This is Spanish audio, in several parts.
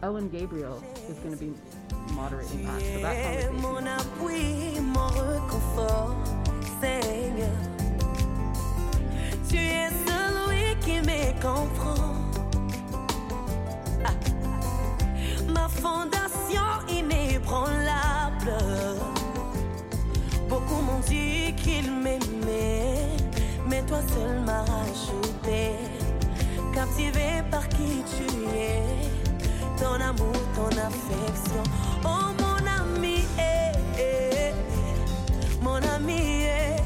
Ellen Gabriel is going to be moderating that. So that conversation. Mon appui, mon réconfort, Seigneur. Tu es celui qui me comprend. Ma fondation inébranlable. Beaucoup m'ont dit qu'ils m'aimaient, mais toi seul m'as rajouté. Captivé par qui tu es, ton amour, ton affection. Oh mon ami, mon ami,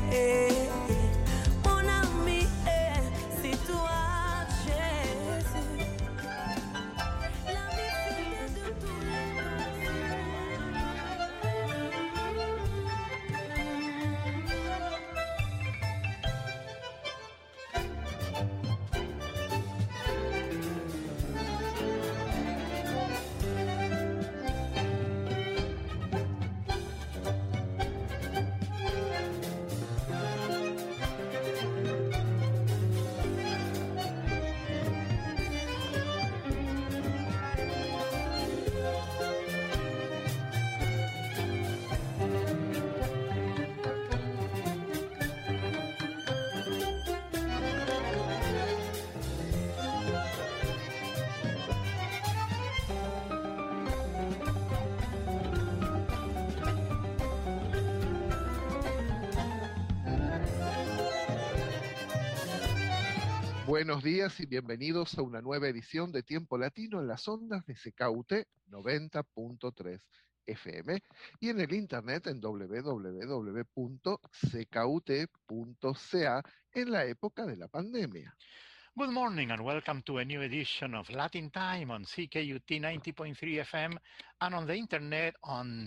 mon ami, c'est toi, Jésus. L'ami fidèle de tous Buenos días y bienvenidos a una nueva edición de Tiempo Latino en las ondas de CKUT 90.3 FM y en el internet en www.ckult.ca en la época de la pandemia. Good morning and welcome to a new edition of Latin Time on CKUT 90.3 FM and on the internet on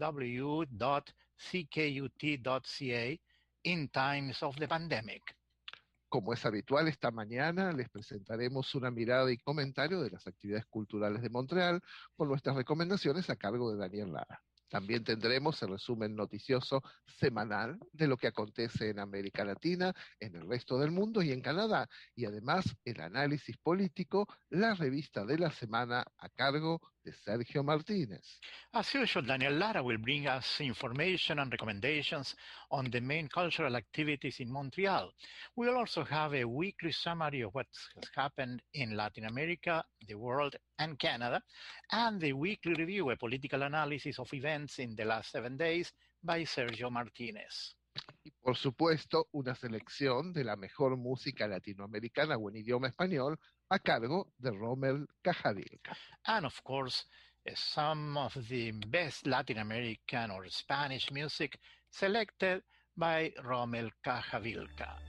www.ckut.ca in times of the pandemic. Como es habitual, esta mañana les presentaremos una mirada y comentario de las actividades culturales de Montreal con nuestras recomendaciones a cargo de Daniel Lara. También tendremos el resumen noticioso semanal de lo que acontece en América Latina, en el resto del mundo y en Canadá, y además el análisis político, la revista de la semana a cargo de Sergio Martínez. As usual, Daniel Lara will bring us information and recommendations on the main cultural activities in Montreal. We will also have a weekly summary of what has happened in Latin America, the world, and Canada, and the weekly review, a political analysis of events in the last 7 days by Sergio Martínez. Y por supuesto, una selección de la mejor música latinoamericana o en idioma español a cargo de Rommel Cajavilca. And of course, some of the best Latin American or Spanish music selected by Rommel Cajavilca.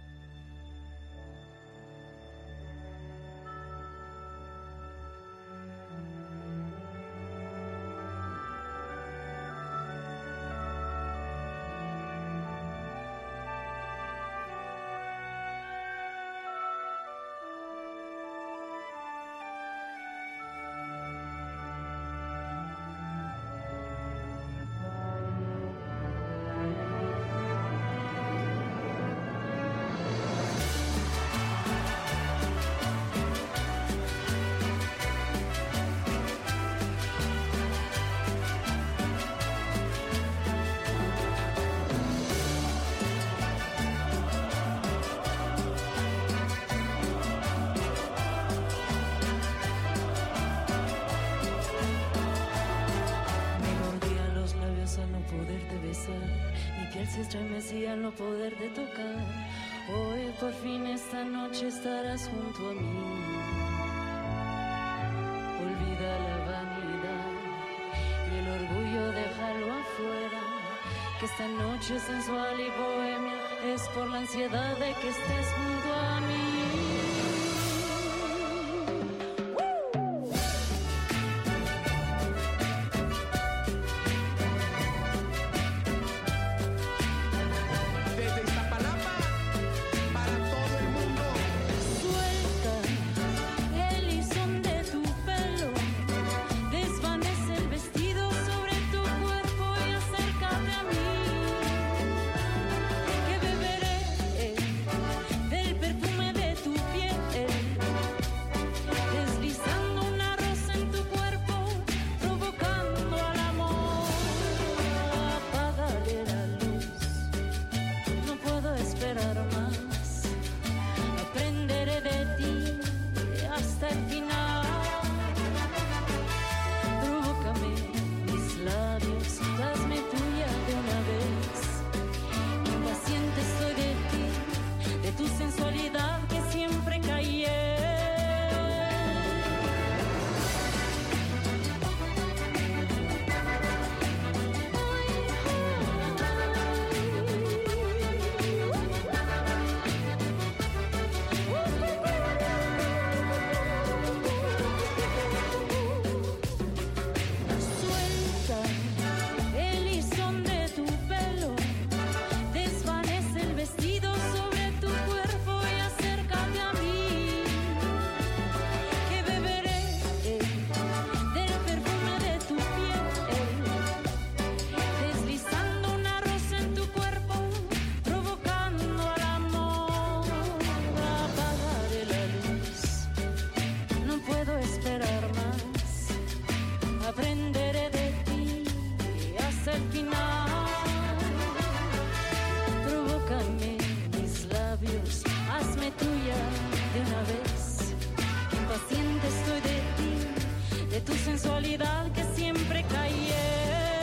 No poder de tocar, hoy por fin esta noche estarás junto a mí. Olvida la vanidad y el orgullo, déjalo afuera, que esta noche sensual y bohemia es por la ansiedad de que estés junto a mí. sensualidad que siempre callé. Aprenderé de ti hasta el final. Provócame mis labios, hazme tuya de una vez. Que impaciente estoy de ti, de tu sensualidad que siempre callé.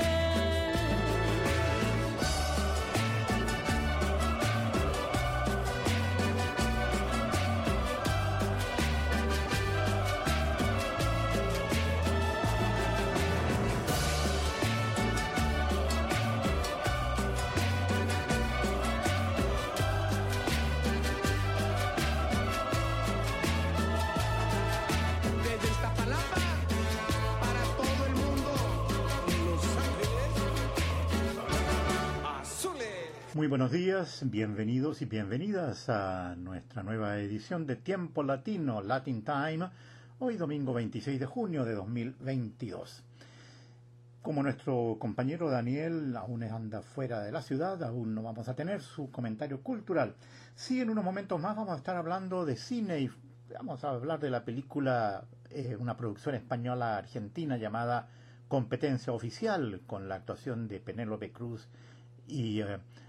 Muy buenos días, bienvenidos y bienvenidas a nuestra nueva edición de Tiempo Latino, Latin Time, hoy domingo 26 de junio de 2022. Como nuestro compañero Daniel aún anda fuera de la ciudad, aún no vamos a tener su comentario cultural. Sí, en unos momentos más vamos a estar hablando de cine y vamos a hablar de la película, una producción española argentina llamada Competencia Oficial, con la actuación de Penélope Cruz y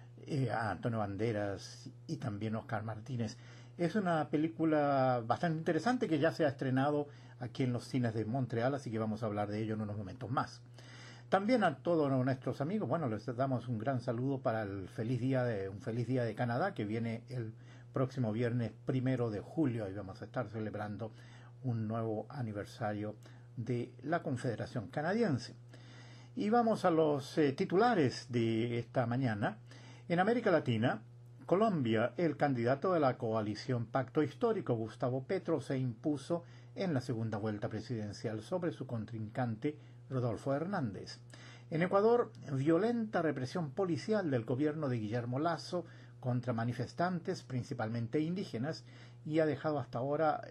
a Antonio Banderas y también Oscar Martínez. Es una película bastante interesante que ya se ha estrenado aquí en los cines de Montreal, así que vamos a hablar de ello en unos momentos más. También a todos nuestros amigos, bueno, les damos un gran saludo para un feliz día de Canadá, que viene el próximo viernes 1 de julio, y vamos a estar celebrando un nuevo aniversario de la Confederación Canadiense. Y vamos a los titulares de esta mañana. En América Latina, Colombia, el candidato de la coalición Pacto Histórico, Gustavo Petro, se impuso en la segunda vuelta presidencial sobre su contrincante Rodolfo Hernández. En Ecuador, violenta represión policial del gobierno de Guillermo Lasso contra manifestantes, principalmente indígenas, y ha dejado hasta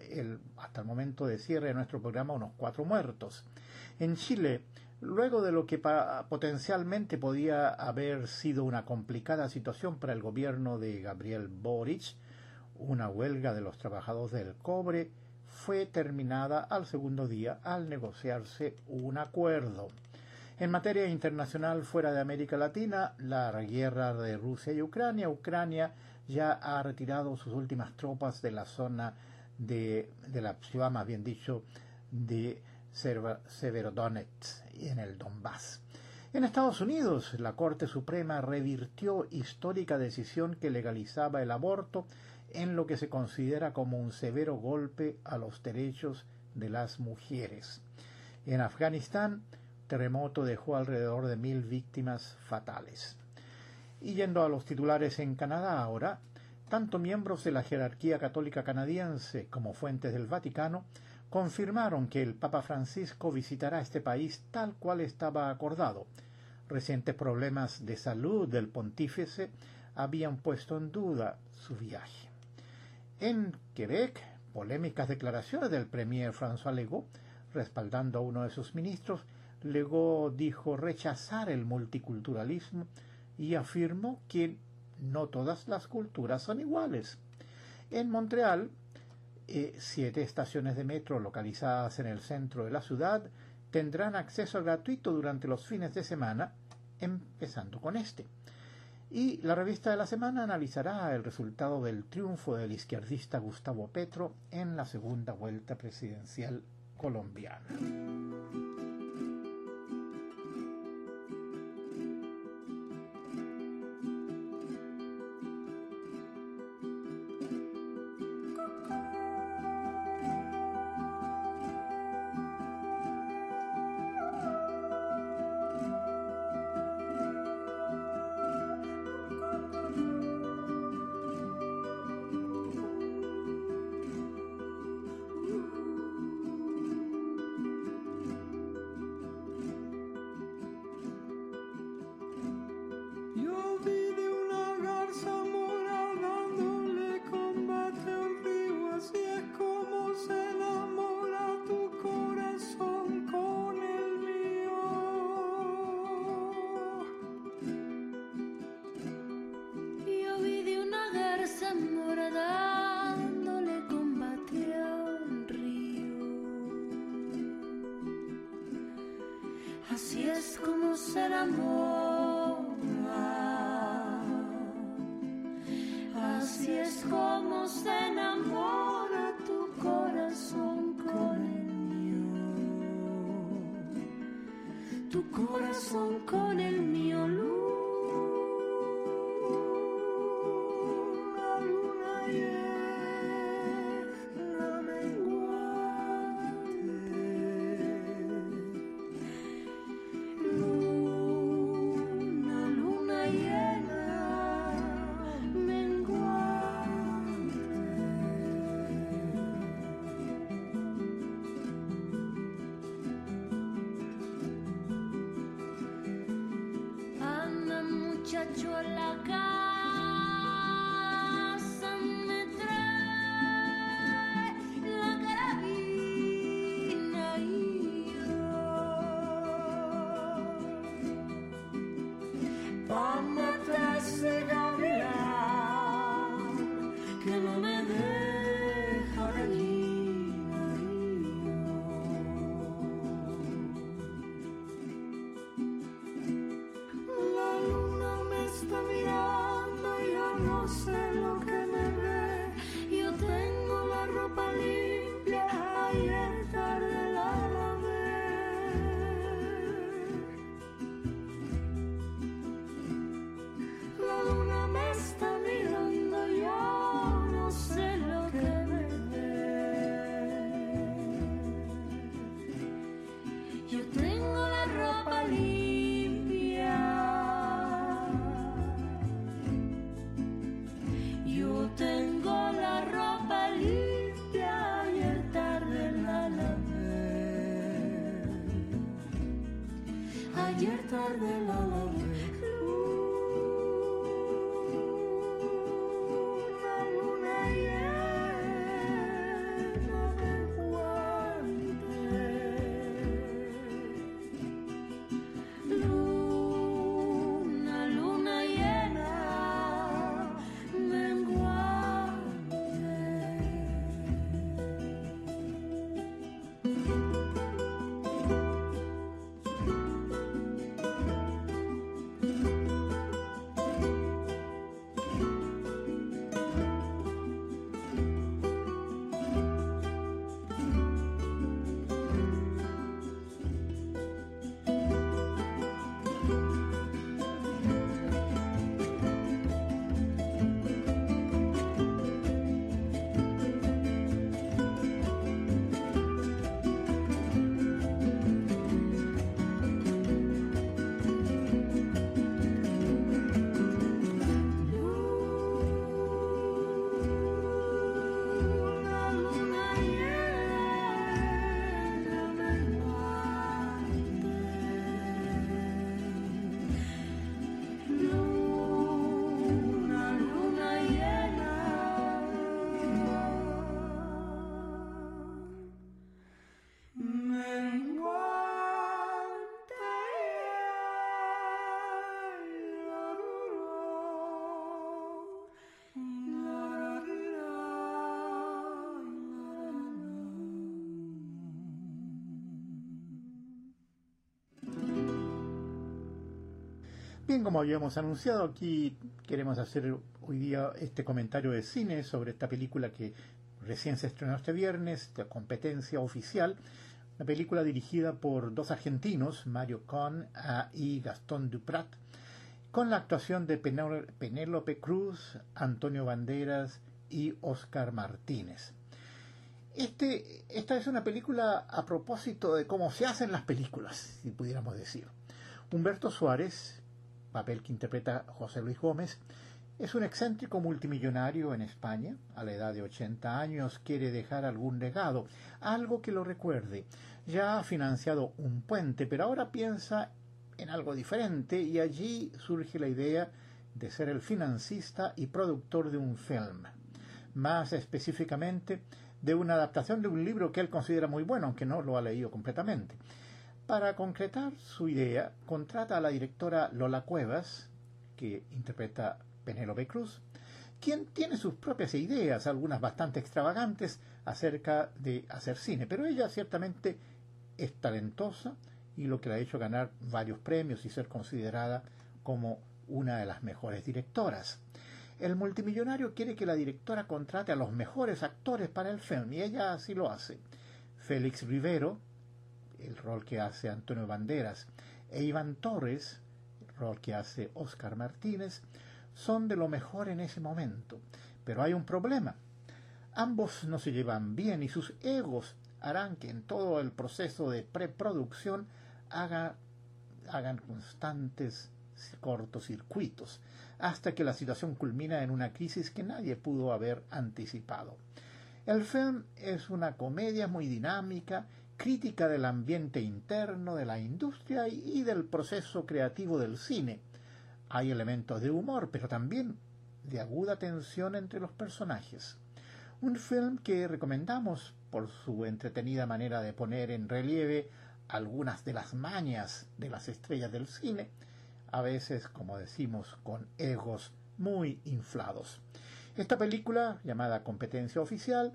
el momento de cierre de nuestro programa, unos 4 muertos. En Chile, luego de lo que potencialmente podía haber sido una complicada situación para el gobierno de Gabriel Boric, una huelga de los trabajadores del cobre fue terminada al segundo día al negociarse un acuerdo. En materia internacional fuera de América Latina, la guerra de Rusia y Ucrania ya ha retirado sus últimas tropas de la zona de la ciudad, más bien dicho, de Severodonetsk en el Donbass. En Estados Unidos, la Corte Suprema revirtió histórica decisión que legalizaba el aborto en lo que se considera como un severo golpe a los derechos de las mujeres. En Afganistán, terremoto dejó alrededor de 1.000 víctimas fatales. Y yendo a los titulares en Canadá ahora, tanto miembros de la jerarquía católica canadiense como fuentes del Vaticano confirmaron que el Papa Francisco visitará este país tal cual estaba acordado. Recientes problemas de salud del pontífice habían puesto en duda su viaje. En Quebec, polémicas declaraciones del premier François Legault, respaldando a uno de sus ministros. Legault dijo rechazar el multiculturalismo y afirmó que no todas las culturas son iguales. En Montreal, 7 estaciones de metro localizadas en el centro de la ciudad tendrán acceso gratuito durante los fines de semana, empezando con este. Y la revista de la semana analizará el resultado del triunfo del izquierdista Gustavo Petro en la segunda vuelta presidencial colombiana. Así es como se enamora, así es como se enamora tu corazón con el mío, tu corazón con el mío. Muchacho en la casa me trae la carabina y yo pa' matar ese gavilán que no me deja gallina está mirando y yo no sé lo que me ve. Yo tengo la ropa limpia, ayer tarde la lavé. La luna me está mirando, yo no sé lo que me ve. Yo tengo la ropa limpia. Tengo la ropa limpia, ayer tarde la lavé. Ayer tarde la lavé. Luna, luna llena de guantes. Luna, luna llena. Bien, como habíamos anunciado, aquí queremos hacer hoy día este comentario de cine sobre esta película que recién se estrenó este viernes, de competencia oficial, una película dirigida por dos argentinos, Mario Con y Gastón Duprat, con la actuación de Penélope Cruz, Antonio Banderas y Oscar Martínez. Esta es una película a propósito de cómo se hacen las películas, si pudiéramos decir. Humberto Suárez, papel que interpreta José Luis Gómez, es un excéntrico multimillonario en España. A la edad de 80 años quiere dejar algún legado, algo que lo recuerde. Ya ha financiado un puente, pero ahora piensa en algo diferente y allí surge la idea de ser el financista y productor de un film. Más específicamente, de una adaptación de un libro que él considera muy bueno, aunque no lo ha leído completamente. Para concretar su idea, contrata a la directora Lola Cuevas, que interpreta Penélope Cruz, quien tiene sus propias ideas, algunas bastante extravagantes, acerca de hacer cine, pero ella ciertamente es talentosa y lo que la ha hecho ganar varios premios y ser considerada como una de las mejores directoras. El multimillonario quiere que la directora contrate a los mejores actores para el film y ella así lo hace. Félix Rivero, el rol que hace Antonio Banderas, e Iván Torres, el rol que hace Óscar Martínez, son de lo mejor en ese momento. Pero hay un problema. Ambos no se llevan bien y sus egos harán que en todo el proceso de preproducción hagan constantes cortocircuitos, hasta que la situación culmina en una crisis que nadie pudo haber anticipado. El film es una comedia muy dinámica, crítica del ambiente interno, de la industria y del proceso creativo del cine. Hay elementos de humor, pero también de aguda tensión entre los personajes. Un film que recomendamos por su entretenida manera de poner en relieve algunas de las mañas de las estrellas del cine, a veces, como decimos, con egos muy inflados. Esta película, llamada Competencia Oficial,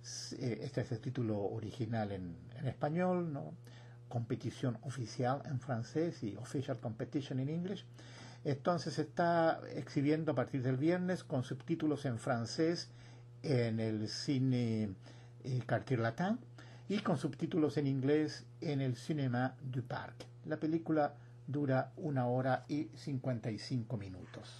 este es el título original en español, ¿no? Competición Oficial en francés y Official Competition en inglés. Entonces se está exhibiendo a partir del viernes con subtítulos en francés en el cine Cartier Latin y con subtítulos en inglés en el Cinéma du Parc. La película dura 1 hora y 55 minutos.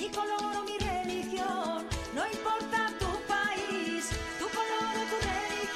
color o mi religión, no importa tu país, tu color o tu religión.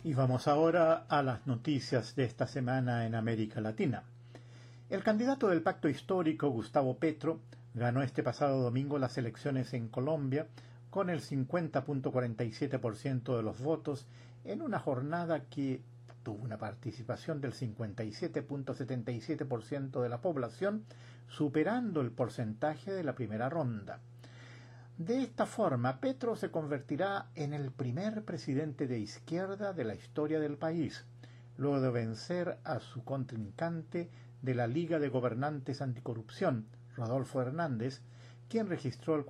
Y vamos ahora a las noticias de esta semana en América Latina. El candidato del Pacto Histórico, Gustavo Petro, ganó este pasado domingo las elecciones en Colombia con el 50.47% de los votos en una jornada que tuvo una participación del 57.77% de la población, superando el porcentaje de la primera ronda. De esta forma, Petro se convertirá en el primer presidente de izquierda de la historia del país, luego de vencer a su contrincante de la Liga de Gobernantes Anticorrupción, Rodolfo Hernández, quien registró el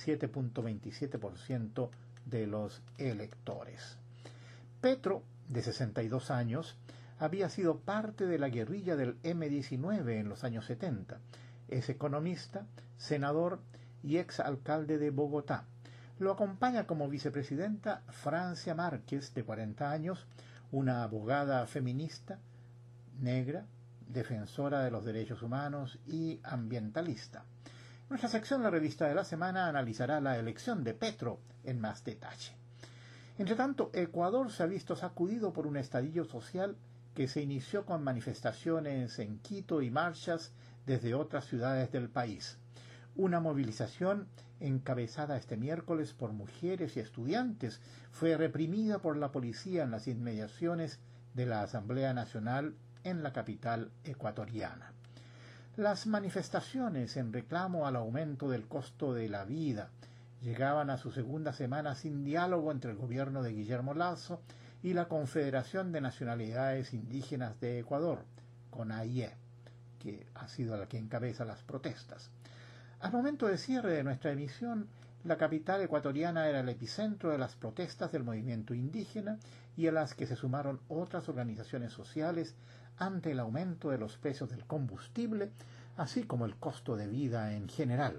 47.27% de los electores. Petro, de 62 años, había sido parte de la guerrilla del M-19 en los años 70. Es economista, senador y exalcalde de Bogotá. Lo acompaña como vicepresidenta Francia Márquez, de 40 años, una abogada feminista, negra, defensora de los derechos humanos y ambientalista. En nuestra sección La Revista de la Semana analizará la elección de Petro en más detalle. Entre tanto, Ecuador se ha visto sacudido por un estallido social que se inició con manifestaciones en Quito y marchas desde otras ciudades del país. Una movilización encabezada este miércoles por mujeres y estudiantes fue reprimida por la policía en las inmediaciones de la Asamblea Nacional en la capital ecuatoriana. Las manifestaciones en reclamo al aumento del costo de la vida llegaban a su segunda semana sin diálogo entre el gobierno de Guillermo Lasso y la Confederación de Nacionalidades Indígenas de Ecuador, CONAIE, que ha sido la que encabeza las protestas. Al momento de cierre de nuestra emisión, la capital ecuatoriana era el epicentro de las protestas del movimiento indígena y a las que se sumaron otras organizaciones sociales ante el aumento de los precios del combustible, así como el costo de vida en general.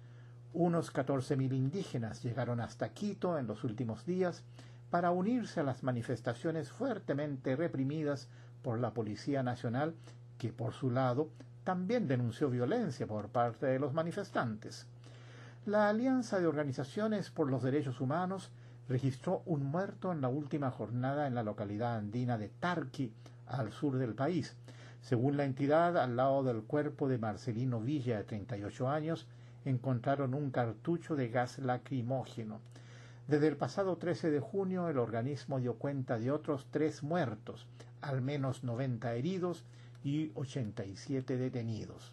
Unos 14.000 indígenas llegaron hasta Quito en los últimos días para unirse a las manifestaciones fuertemente reprimidas por la Policía Nacional, que por su lado también denunció violencia por parte de los manifestantes. La Alianza de Organizaciones por los Derechos Humanos registró un muerto en la última jornada en la localidad andina de Tarqui, al sur del país. Según la entidad, al lado del cuerpo de Marcelino Villa, de 38 años, encontraron un cartucho de gas lacrimógeno. Desde el pasado 13 de junio, el organismo dio cuenta de otros 3 muertos, al menos 90 heridos y 87 detenidos.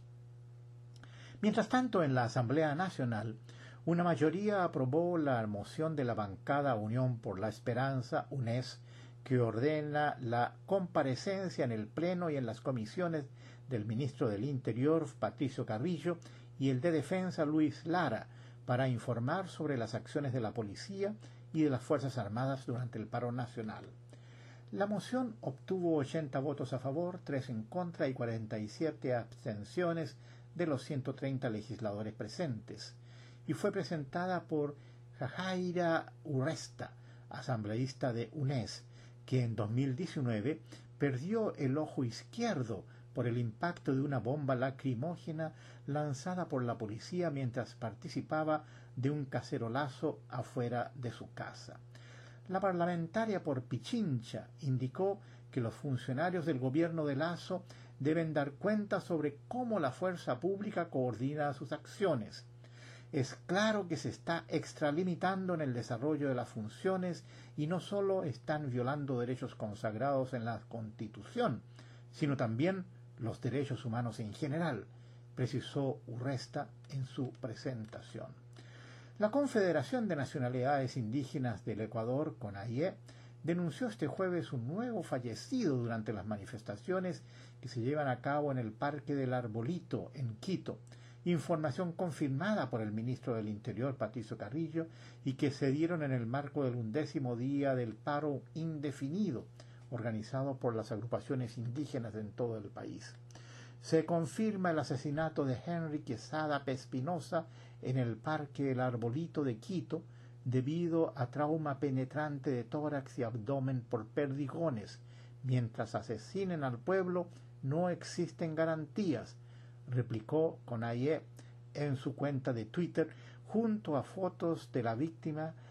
Mientras tanto, en la Asamblea Nacional, una mayoría aprobó la moción de la bancada Unión por la Esperanza, UNES, que ordena la comparecencia en el Pleno y en las comisiones del ministro del Interior, Patricio Carrillo, y el de Defensa, Luis Lara, para informar sobre las acciones de la policía y de las Fuerzas Armadas durante el paro nacional. La moción obtuvo 80 votos a favor, 3 en contra y 47 abstenciones de los 130 legisladores presentes, y fue presentada por Jajaira Urresta, asambleísta de UNES, que en 2019 perdió el ojo izquierdo por el impacto de una bomba lacrimógena lanzada por la policía mientras participaba de un cacerolazo afuera de su casa. La parlamentaria por Pichincha indicó que los funcionarios del gobierno de Lasso deben dar cuenta sobre cómo la fuerza pública coordina sus acciones. Es claro que se está extralimitando en el desarrollo de las funciones y no solo están violando derechos consagrados en la Constitución, sino también los derechos humanos en general, precisó Urresta en su presentación. La Confederación de Nacionalidades Indígenas del Ecuador, CONAIE, denunció este jueves un nuevo fallecido durante las manifestaciones que se llevan a cabo en el Parque del Arbolito, en Quito, información confirmada por el ministro del Interior, Patricio Carrillo, y que se dieron en el marco del 11º día del paro indefinido, organizado por las agrupaciones indígenas en todo el país. Se confirma el asesinato de Henry Quesada Espinosa en el Parque El Arbolito de Quito debido a trauma penetrante de tórax y abdomen por perdigones. Mientras asesinen al pueblo, no existen garantías, replicó CONAIE en su cuenta de Twitter, junto a fotos de la víctima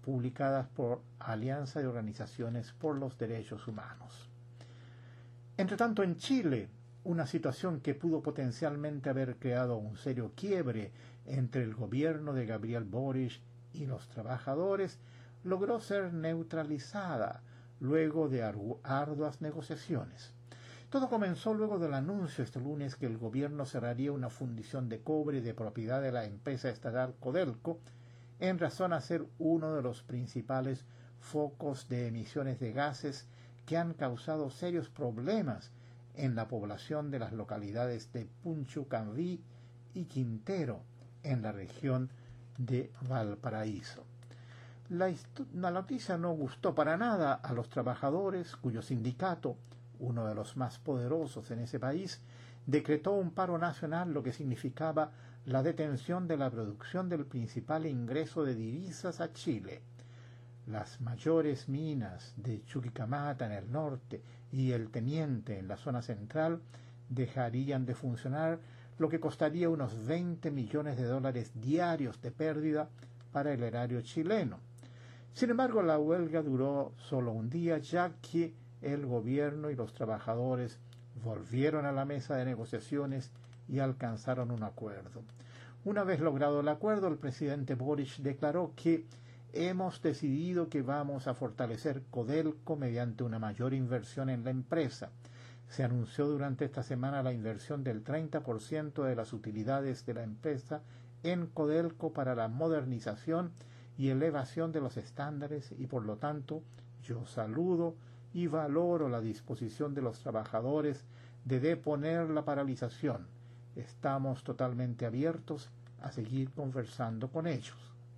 publicadas por Alianza de Organizaciones por los Derechos Humanos. Entre tanto, en Chile, una situación que pudo potencialmente haber creado un serio quiebre entre el gobierno de Gabriel Boric y los trabajadores, logró ser neutralizada luego de arduas negociaciones. Todo comenzó luego del anuncio este lunes que el gobierno cerraría una fundición de cobre de propiedad de la empresa estatal Codelco, en razón a ser uno de los principales focos de emisiones de gases que han causado serios problemas en la población de las localidades de Punchucanví y Quintero, en la región de Valparaíso. La noticia no gustó para nada a los trabajadores, cuyo sindicato, uno de los más poderosos en ese país, decretó un paro nacional, lo que significaba la detención de la producción del principal ingreso de divisas a Chile. Las mayores minas de Chuquicamata en el norte y el Teniente en la zona central dejarían de funcionar, lo que costaría unos $20 millones diarios de pérdida para el erario chileno. Sin embargo, la huelga duró solo un día, ya que el gobierno y los trabajadores volvieron a la mesa de negociaciones y alcanzaron un acuerdo. Una vez logrado el acuerdo, el presidente Boric declaró que hemos decidido que vamos a fortalecer Codelco mediante una mayor inversión en la empresa. Se anunció durante esta semana la inversión del 30% de las utilidades de la empresa en Codelco para la modernización y elevación de los estándares y, por lo tanto, yo saludo y valoro la disposición de los trabajadores de deponer la paralización. Estamos totalmente abiertos a seguir conversando con ellos.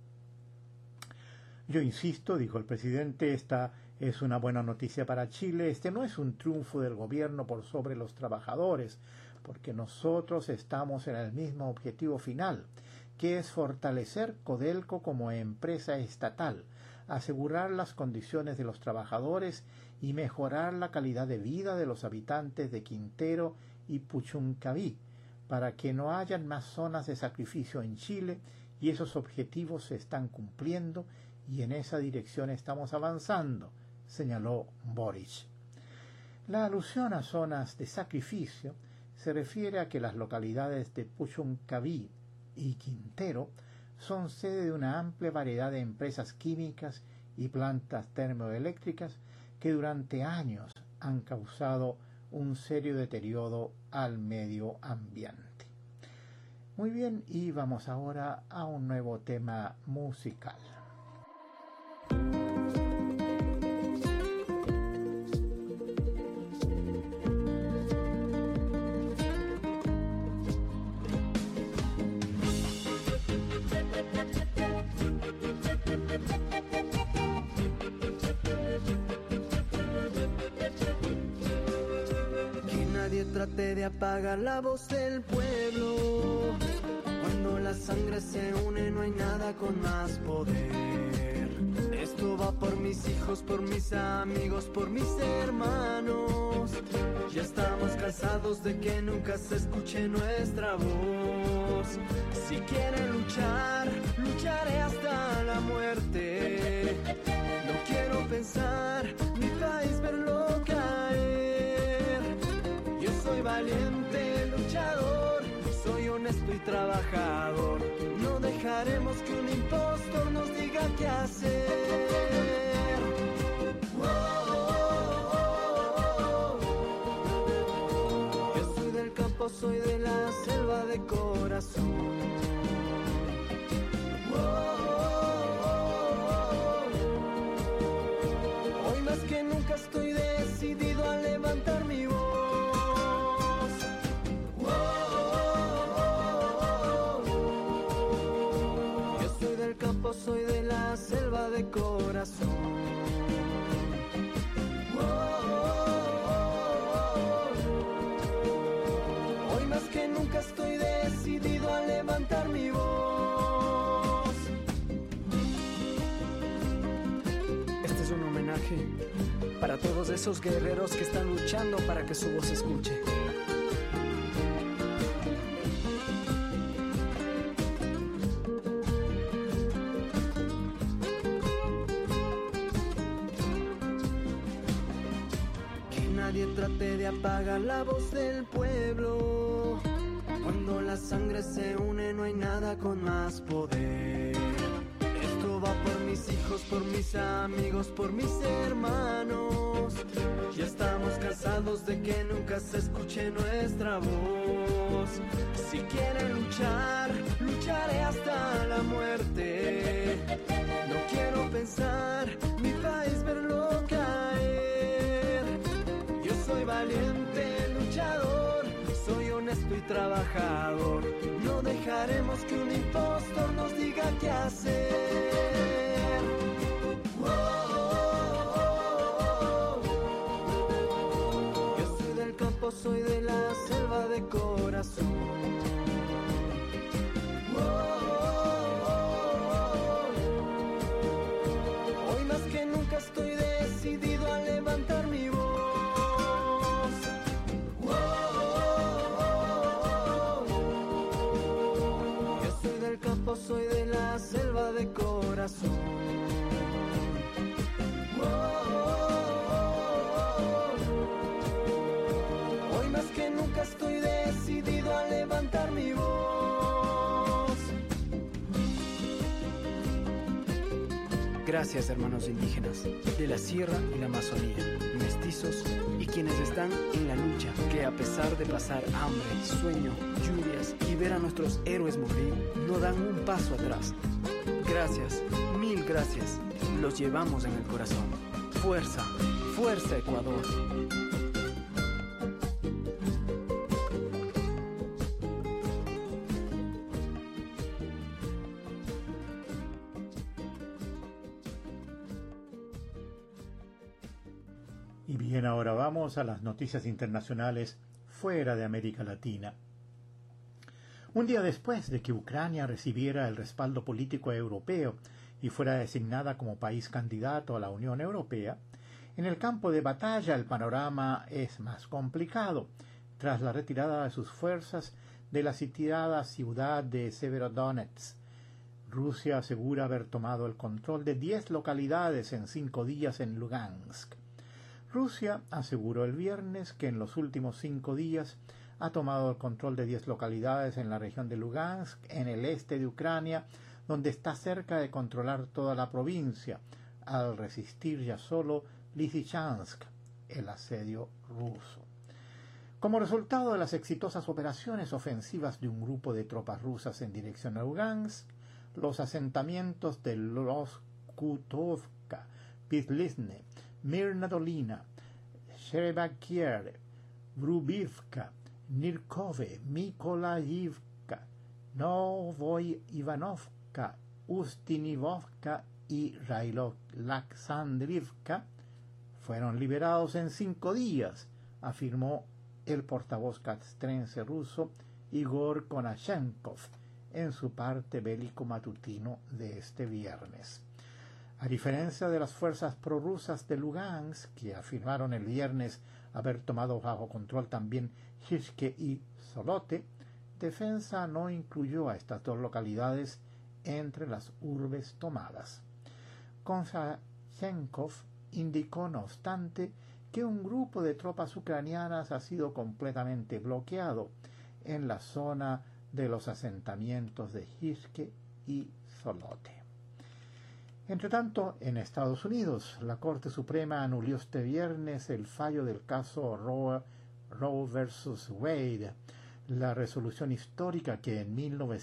Yo insisto, dijo el presidente, esta es una buena noticia para Chile. Este no es un triunfo del gobierno por sobre los trabajadores, porque nosotros estamos en el mismo objetivo final, que es fortalecer Codelco como empresa estatal, asegurar las condiciones de los trabajadores y mejorar la calidad de vida de los habitantes de Quintero y Puchuncaví, para que no hayan más zonas de sacrificio en Chile, y esos objetivos se están cumpliendo y en esa dirección estamos avanzando, señaló Boric. La alusión a zonas de sacrificio se refiere a que las localidades de Puchuncaví y Quintero son sede de una amplia variedad de empresas químicas y plantas termoeléctricas que durante años han causado un serio deterioro al medio ambiente. Muy bien, y vamos ahora a un nuevo tema musical. Trate de apagar la voz del pueblo. Cuando la sangre se une no hay nada con más poder. Esto va por mis hijos, por mis amigos, por mis hermanos. Ya estamos cansados de que nunca se escuche nuestra voz. Si quieren luchar, lucharé hasta la muerte. No quiero pensar mi país verlo caer. Soy valiente, luchador, soy honesto y trabajador. No dejaremos que un impostor nos diga qué hacer. Yo soy del campo, soy de la selva de corazón. Hoy más que nunca estoy decidido a levantar mi voz. Soy de la selva de corazón. Hoy más que nunca estoy decidido a levantar mi voz. Este es un homenaje para todos esos guerreros que están luchando para que su voz se escuche. nadie trate de apagar la voz del pueblo. Cuando la sangre se une no hay nada con más poder. Esto va por mis hijos, por mis amigos, por mis hermanos. Ya estamos cansados de que nunca se escuche nuestra voz. Si quieren luchar, lucharé hasta la muerte. No quiero pensar mi país verlo caer. Yo soy valiente, luchador, soy honesto y trabajador. No dejaremos que un impostor nos diga qué hacer. Yo soy del campo, soy de la selva de corazón. Hoy más que nunca estoy decidido a levantar mi voz. Yo soy del campo, soy de la selva de corazón. Hoy más que nunca estoy decidido a levantar mi voz. Gracias, hermanos indígenas de la Sierra y la Amazonía, mestizos y quienes están en la lucha, que a pesar de pasar hambre, sueño, lluvias y ver a nuestros héroes morir, no dan un paso atrás. Gracias, mil gracias, los llevamos en el corazón. Fuerza, fuerza Ecuador. Y bien, ahora vamos a las noticias internacionales fuera de América Latina. Un día después de que Ucrania recibiera el respaldo político europeo y fuera designada como país candidato a la Unión Europea, en el campo de batalla el panorama es más complicado, tras la retirada de sus fuerzas de la sitiada ciudad de Severodonetsk. Rusia asegura haber tomado el control de 10 localidades en 5 días en Lugansk. Rusia aseguró el viernes que en los últimos 5 días ha tomado el control de 10 localidades en la región de Lugansk, en el este de Ucrania, donde está cerca de controlar toda la provincia, al resistir ya solo Lysychansk, el asedio ruso. Como resultado de las exitosas operaciones ofensivas de un grupo de tropas rusas en dirección a Lugansk, los asentamientos de Loskutovka, Pitlizne, Mirna Dolina, Sherebakier, Vrubivka, Nirkove, Mykolajivka, Novoy Ivanovka, Ustinivovka y Railoksandrivka fueron liberados en 5 días, afirmó el portavoz castrense ruso Igor Konashenkov en su parte bélico matutino de este viernes. A diferencia de las fuerzas prorrusas de Lugansk, que afirmaron el viernes haber tomado bajo control también Hizke y Solote, Defensa no incluyó a estas 2 localidades entre las urbes tomadas. Konashenkov indicó, no obstante, que un grupo de tropas ucranianas ha sido completamente bloqueado en la zona de los asentamientos de Hizke y Solote. Entre tanto, en Estados Unidos, la Corte Suprema anuló este viernes el fallo del caso Roe vs. Wade, la resolución histórica que en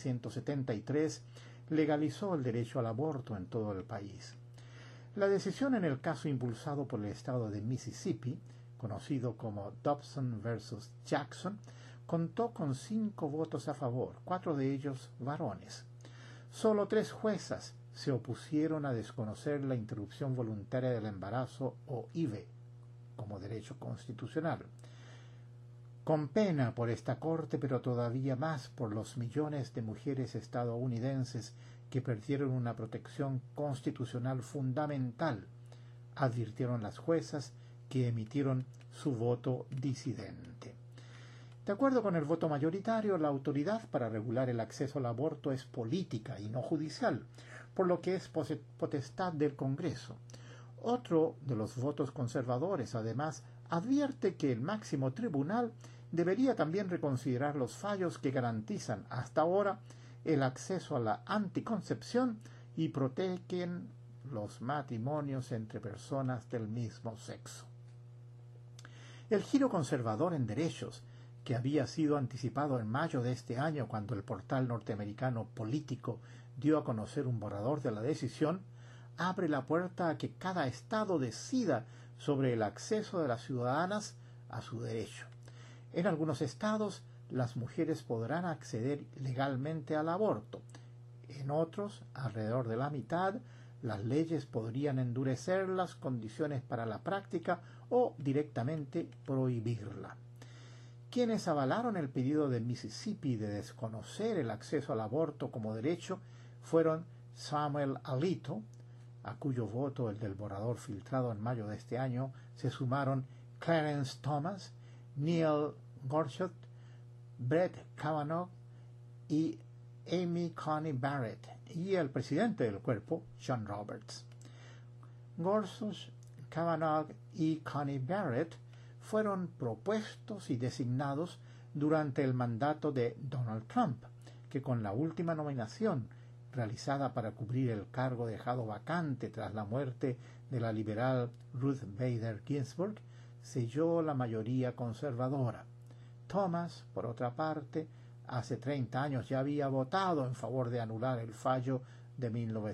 1973 legalizó el derecho al aborto en todo el país. La decisión en el caso impulsado por el estado de Mississippi, conocido como Dobson vs. Jackson, contó con 5 votos a favor, 4 de ellos varones. Solo 3 juezas se opusieron a desconocer la interrupción voluntaria del embarazo o IVE como derecho constitucional. Con pena por esta corte, pero todavía más por los millones de mujeres estadounidenses que perdieron una protección constitucional fundamental, advirtieron las juezas que emitieron su voto disidente. De acuerdo con el voto mayoritario, la autoridad para regular el acceso al aborto es política y no judicial, por lo que es potestad del Congreso. Otro de los votos conservadores, además, advierte que el máximo tribunal debería también reconsiderar los fallos que garantizan hasta ahora el acceso a la anticoncepción y protegen los matrimonios entre personas del mismo sexo. El giro conservador en derechos, que había sido anticipado en mayo de este año cuando el portal norteamericano Político dio a conocer un borrador de la decisión, abre la puerta a que cada estado decida sobre el acceso de las ciudadanas a su derecho. En algunos estados, las mujeres podrán acceder legalmente al aborto. En otros, alrededor de la mitad, las leyes podrían endurecer las condiciones para la práctica o directamente prohibirla. Quienes avalaron el pedido de Mississippi de desconocer el acceso al aborto como derecho fueron Samuel Alito, a cuyo voto, el del borrador filtrado en mayo de este año, se sumaron Clarence Thomas, Neil Gorsuch, Brett Kavanaugh y Amy Coney Barrett, y el presidente del cuerpo, John Roberts. Gorsuch, Kavanaugh y Coney Barrett fueron propuestos y designados durante el mandato de Donald Trump, que con la última nominación realizada para cubrir el cargo dejado vacante tras la muerte de la liberal Ruth Bader Ginsburg, selló la mayoría conservadora. Thomas, por otra parte, hace 30 años ya había votado en favor de anular el fallo de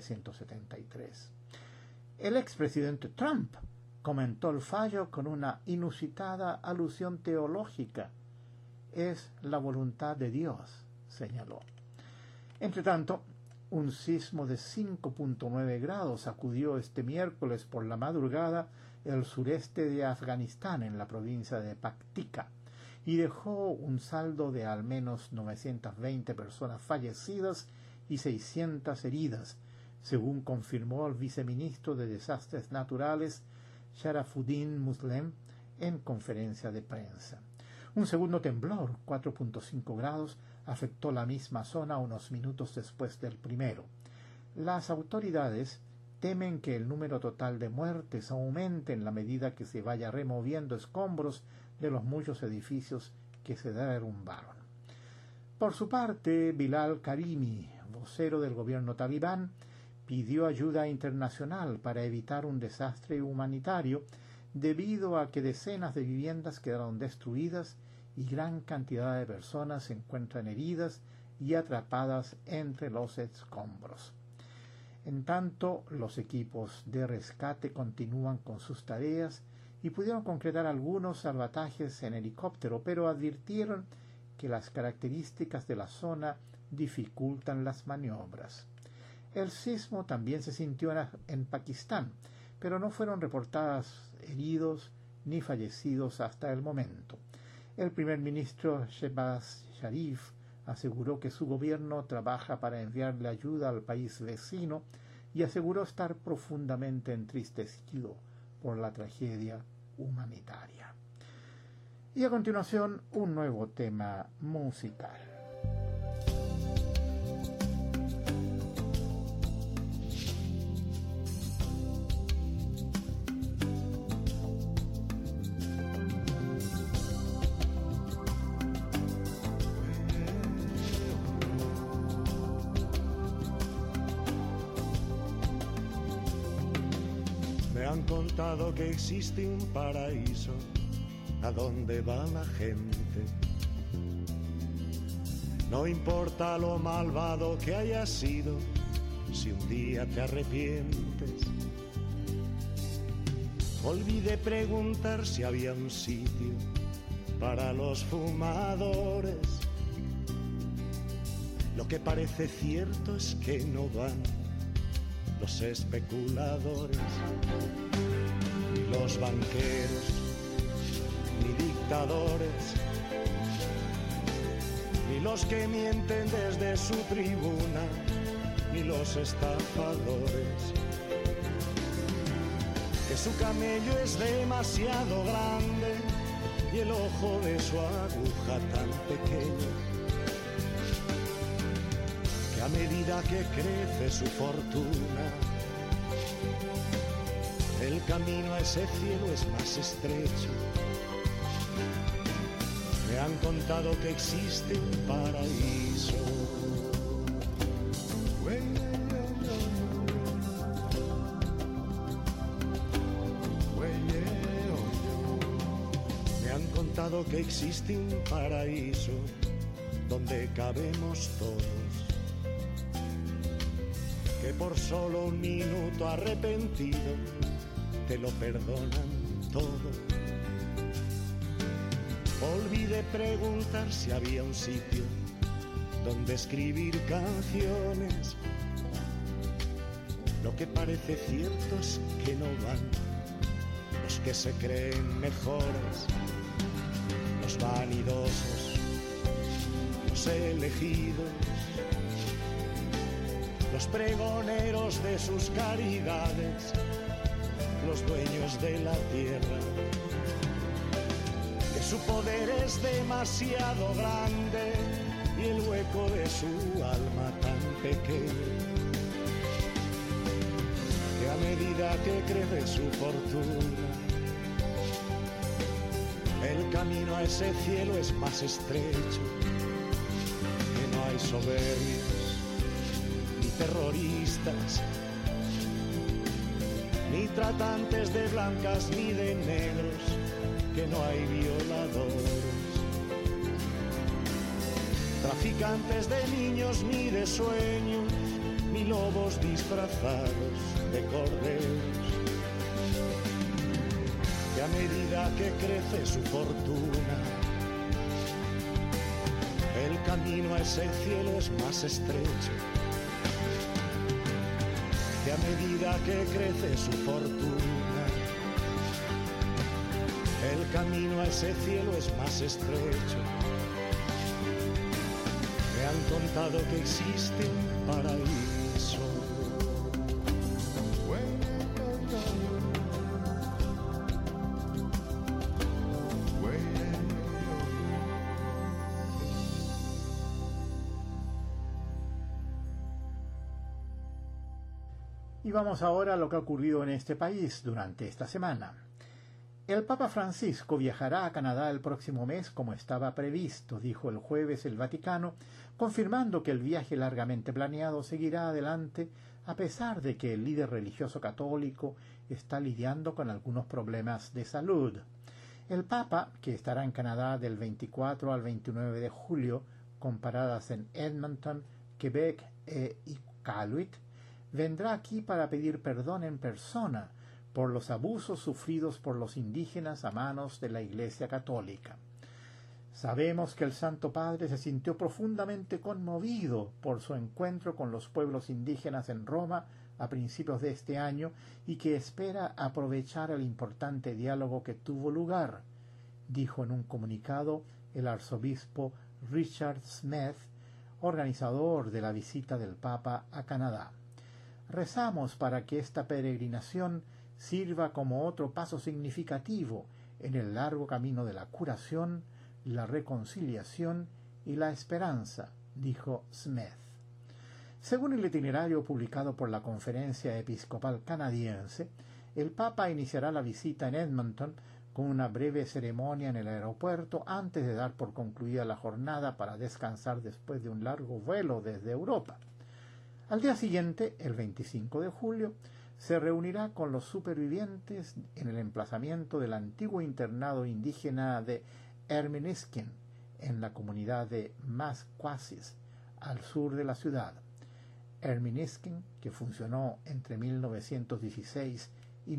1973. El expresidente Trump comentó el fallo con una inusitada alusión teológica. Es la voluntad de Dios, señaló. Entretanto, un sismo de 5.9 grados sacudió este miércoles por la madrugada el sureste de Afganistán, en la provincia de Paktika, y dejó un saldo de al menos 920 personas fallecidas y 600 heridas, según confirmó el viceministro de Desastres Naturales, Sharafuddin Muslim, en conferencia de prensa. Un segundo temblor, 4.5 grados, afectó la misma zona unos minutos después del primero. Las autoridades temen que el número total de muertes aumente en la medida que se vaya removiendo escombros de los muchos edificios que se derrumbaron. Por su parte, Bilal Karimi, vocero del gobierno talibán, pidió ayuda internacional para evitar un desastre humanitario debido a que decenas de viviendas quedaron destruidas y gran cantidad de personas se encuentran heridas y atrapadas entre los escombros. En tanto, los equipos de rescate continúan con sus tareas y pudieron concretar algunos salvatajes en helicóptero, pero advirtieron que las características de la zona dificultan las maniobras. El sismo también se sintió en Pakistán, pero no fueron reportados heridos ni fallecidos hasta el momento. El primer ministro Shehbaz Sharif aseguró que su gobierno trabaja para enviarle ayuda al país vecino y aseguró estar profundamente entristecido por la tragedia humanitaria. Y a continuación, un nuevo tema musical. Contado que existe un paraíso a donde va la gente. No importa lo malvado que hayas sido, si un día te arrepientes. Olvidé preguntar si había un sitio para los fumadores. Lo que parece cierto es que no van los especuladores, ni los banqueros, ni dictadores, ni los que mienten desde su tribuna, ni los estafadores. Que su camello es demasiado grande y el ojo de su aguja tan pequeño, que a medida que crece su fortuna, el camino a ese cielo es más estrecho han contado que existe un paraíso. Me han contado que existe un paraíso donde cabemos todos, que por solo un minuto arrepentido te lo perdonan todo. Olvidé preguntar si había un sitio donde escribir canciones. Lo que parece cierto es que no van los que se creen mejores, los vanidosos, los elegidos, los pregoneros de sus caridades, los dueños de la tierra, que su poder es demasiado grande y el hueco de su alma tan pequeño, que a medida que crece su fortuna, el camino a ese cielo es más estrecho, que no hay soberbios, ni terroristas, ni tratantes de blancas ni de negros, que no hay violadores, traficantes de niños ni de sueños, ni lobos disfrazados de corderos, que a medida que crece su fortuna, el camino a ese cielo es más estrecho, que a medida que crece su fortuna, el camino a ese cielo es más estrecho. Me han contado que existe un paraíso. Y vamos ahora a lo que ha ocurrido en este país durante esta semana. El Papa Francisco viajará a Canadá el próximo mes como estaba previsto, dijo el jueves el Vaticano, confirmando que el viaje largamente planeado seguirá adelante a pesar de que el líder religioso católico está lidiando con algunos problemas de salud. El Papa, que estará en Canadá del 24 al 29 de julio, con paradas en Edmonton, Quebec y Iqaluit, vendrá aquí para pedir perdón en persona por los abusos sufridos por los indígenas a manos de la Iglesia Católica. Sabemos que el Santo Padre se sintió profundamente conmovido por su encuentro con los pueblos indígenas en Roma a principios de este año y que espera aprovechar el importante diálogo que tuvo lugar, dijo en un comunicado el arzobispo Richard Smith, organizador de la visita del Papa a Canadá. Rezamos para que esta peregrinación sirva como otro paso significativo en el largo camino de la curación, la reconciliación y la esperanza, dijo Smith. Según el itinerario publicado por la Conferencia Episcopal Canadiense, el Papa iniciará la visita en Edmonton con una breve ceremonia en el aeropuerto antes de dar por concluida la jornada para descansar después de un largo vuelo desde Europa. Al día siguiente, el 25 de julio, se reunirá con los supervivientes en el emplazamiento del antiguo internado indígena de Erminiskin, en la comunidad de Masquasis, al sur de la ciudad. Erminiskin, que funcionó entre 1916 y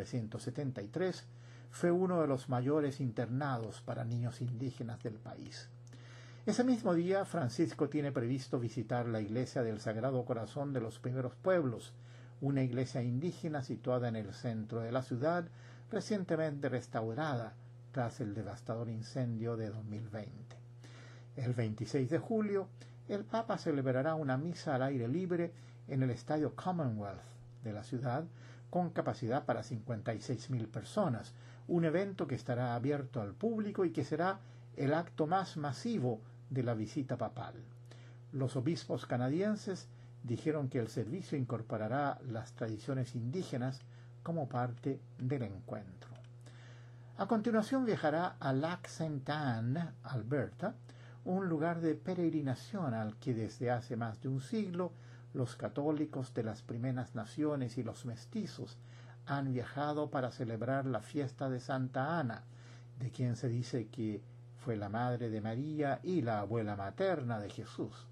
1973, fue uno de los mayores internados para niños indígenas del país. Ese mismo día, Francisco tiene previsto visitar la iglesia del Sagrado Corazón de los Primeros Pueblos, una iglesia indígena situada en el centro de la ciudad, recientemente restaurada tras el devastador incendio de 2020. El 26 de julio, el Papa celebrará una misa al aire libre en el Estadio Commonwealth de la ciudad, con capacidad para 56.000 personas, un evento que estará abierto al público y que será el acto más masivo de la visita papal. Los obispos canadienses dijeron que el servicio incorporará las tradiciones indígenas como parte del encuentro. A continuación viajará a Lac Saint Anne, Alberta, un lugar de peregrinación al que desde hace más de un siglo los católicos de las primeras naciones y los mestizos han viajado para celebrar la fiesta de Santa Ana, de quien se dice que fue la madre de María y la abuela materna de Jesús.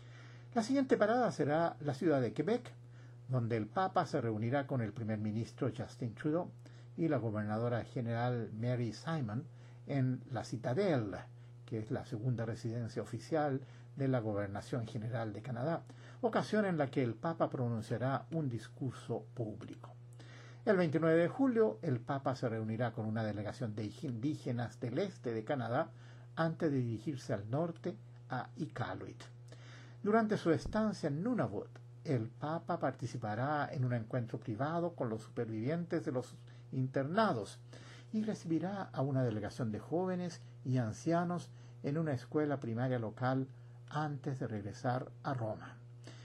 La siguiente parada será la ciudad de Quebec, donde el Papa se reunirá con el primer ministro Justin Trudeau y la gobernadora general Mary Simon en la Citadelle, que es la segunda residencia oficial de la Gobernación General de Canadá, ocasión en la que el Papa pronunciará un discurso público. El 29 de julio, el Papa se reunirá con una delegación de indígenas del este de Canadá antes de dirigirse al norte a Iqaluit. Durante su estancia en Nunavut, el Papa participará en un encuentro privado con los supervivientes de los internados y recibirá a una delegación de jóvenes y ancianos en una escuela primaria local antes de regresar a Roma.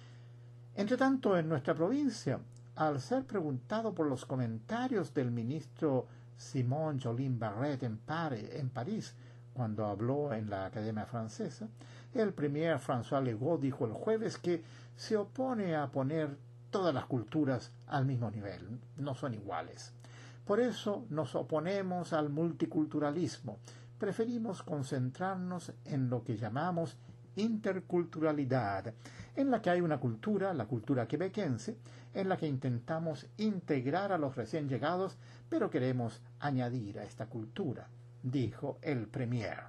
Entretanto, en nuestra provincia, al ser preguntado por los comentarios del ministro Simon Jolin Barrette en París, cuando habló en la Academia Francesa, el premier François Legault dijo el jueves que se opone a poner todas las culturas al mismo nivel, no son iguales. Por eso nos oponemos al multiculturalismo, preferimos concentrarnos en lo que llamamos interculturalidad, en la que hay una cultura, la cultura quebequense, en la que intentamos integrar a los recién llegados, pero queremos añadir a esta cultura, dijo el premier.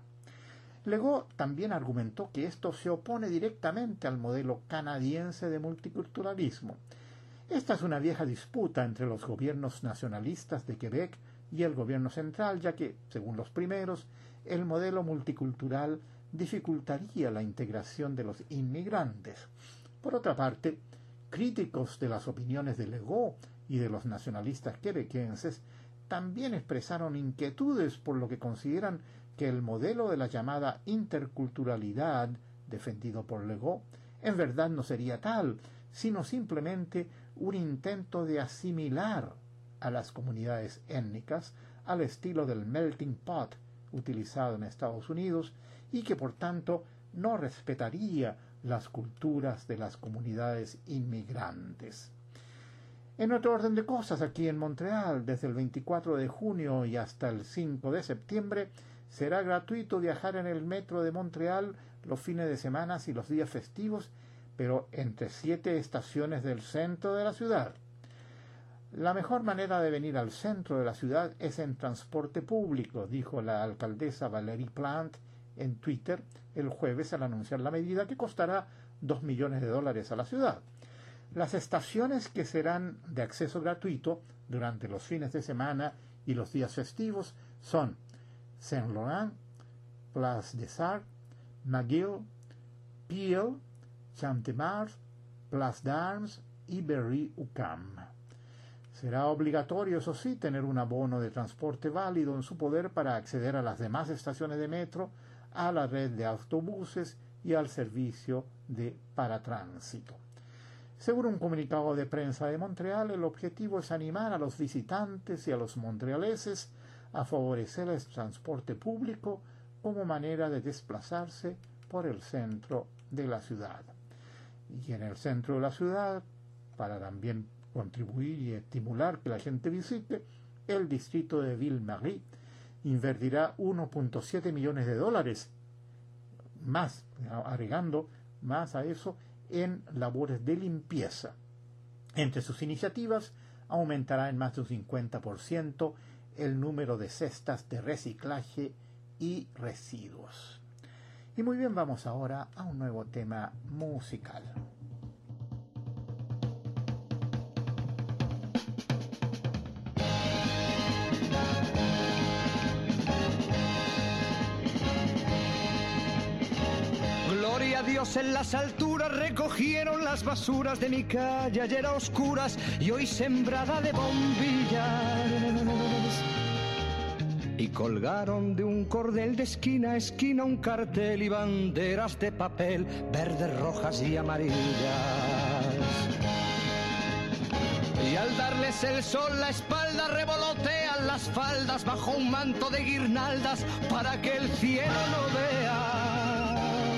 Legault también argumentó que esto se opone directamente al modelo canadiense de multiculturalismo. Esta es una vieja disputa entre los gobiernos nacionalistas de Quebec y el gobierno central, ya que, según los primeros, el modelo multicultural dificultaría la integración de los inmigrantes. Por otra parte, críticos de las opiniones de Legault y de los nacionalistas quebequenses también expresaron inquietudes por lo que consideran que el modelo de la llamada interculturalidad, defendido por Legault, en verdad no sería tal, sino simplemente un intento de asimilar a las comunidades étnicas al estilo del melting pot utilizado en Estados Unidos y que por tanto no respetaría las culturas de las comunidades inmigrantes. En otro orden de cosas, aquí en Montreal, desde el 24 de junio y hasta el 5 de septiembre, será gratuito viajar en el metro de Montreal los fines de semana y los días festivos, pero entre 7 estaciones del centro de la ciudad. La mejor manera de venir al centro de la ciudad es en transporte público, dijo la alcaldesa Valérie Plante en Twitter el jueves al anunciar la medida que costará $2 millones a la ciudad. Las estaciones que serán de acceso gratuito durante los fines de semana y los días festivos son Saint-Laurent, Place des Arts, McGill, Peel, Champ-de-Mars, Place d'Armes y Berry-UQAM. Será obligatorio, eso sí, tener un abono de transporte válido en su poder para acceder a las demás estaciones de metro, a la red de autobuses y al servicio de paratránsito. Según un comunicado de prensa de Montreal, el objetivo es animar a los visitantes y a los montrealeses a favorecer el transporte público como manera de desplazarse por el centro de la ciudad. Y en el centro de la ciudad, para también contribuir y estimular que la gente visite, el distrito de Ville-Marie invertirá $1.7 millones, más, agregando más a eso, en labores de limpieza. Entre sus iniciativas, aumentará en más de un 50% el número de cestas de reciclaje y residuos. Y muy bien, vamos ahora a un nuevo tema musical. Gloria a Dios en las alturas, recogieron las basuras de mi calle ayer a oscuras y hoy sembrada de bombillas. Y colgaron de un cordel de esquina a esquina un cartel y banderas de papel, verdes, rojas y amarillas. Y al darles el sol la espalda revolotean las faldas bajo un manto de guirnaldas para que el cielo no vea.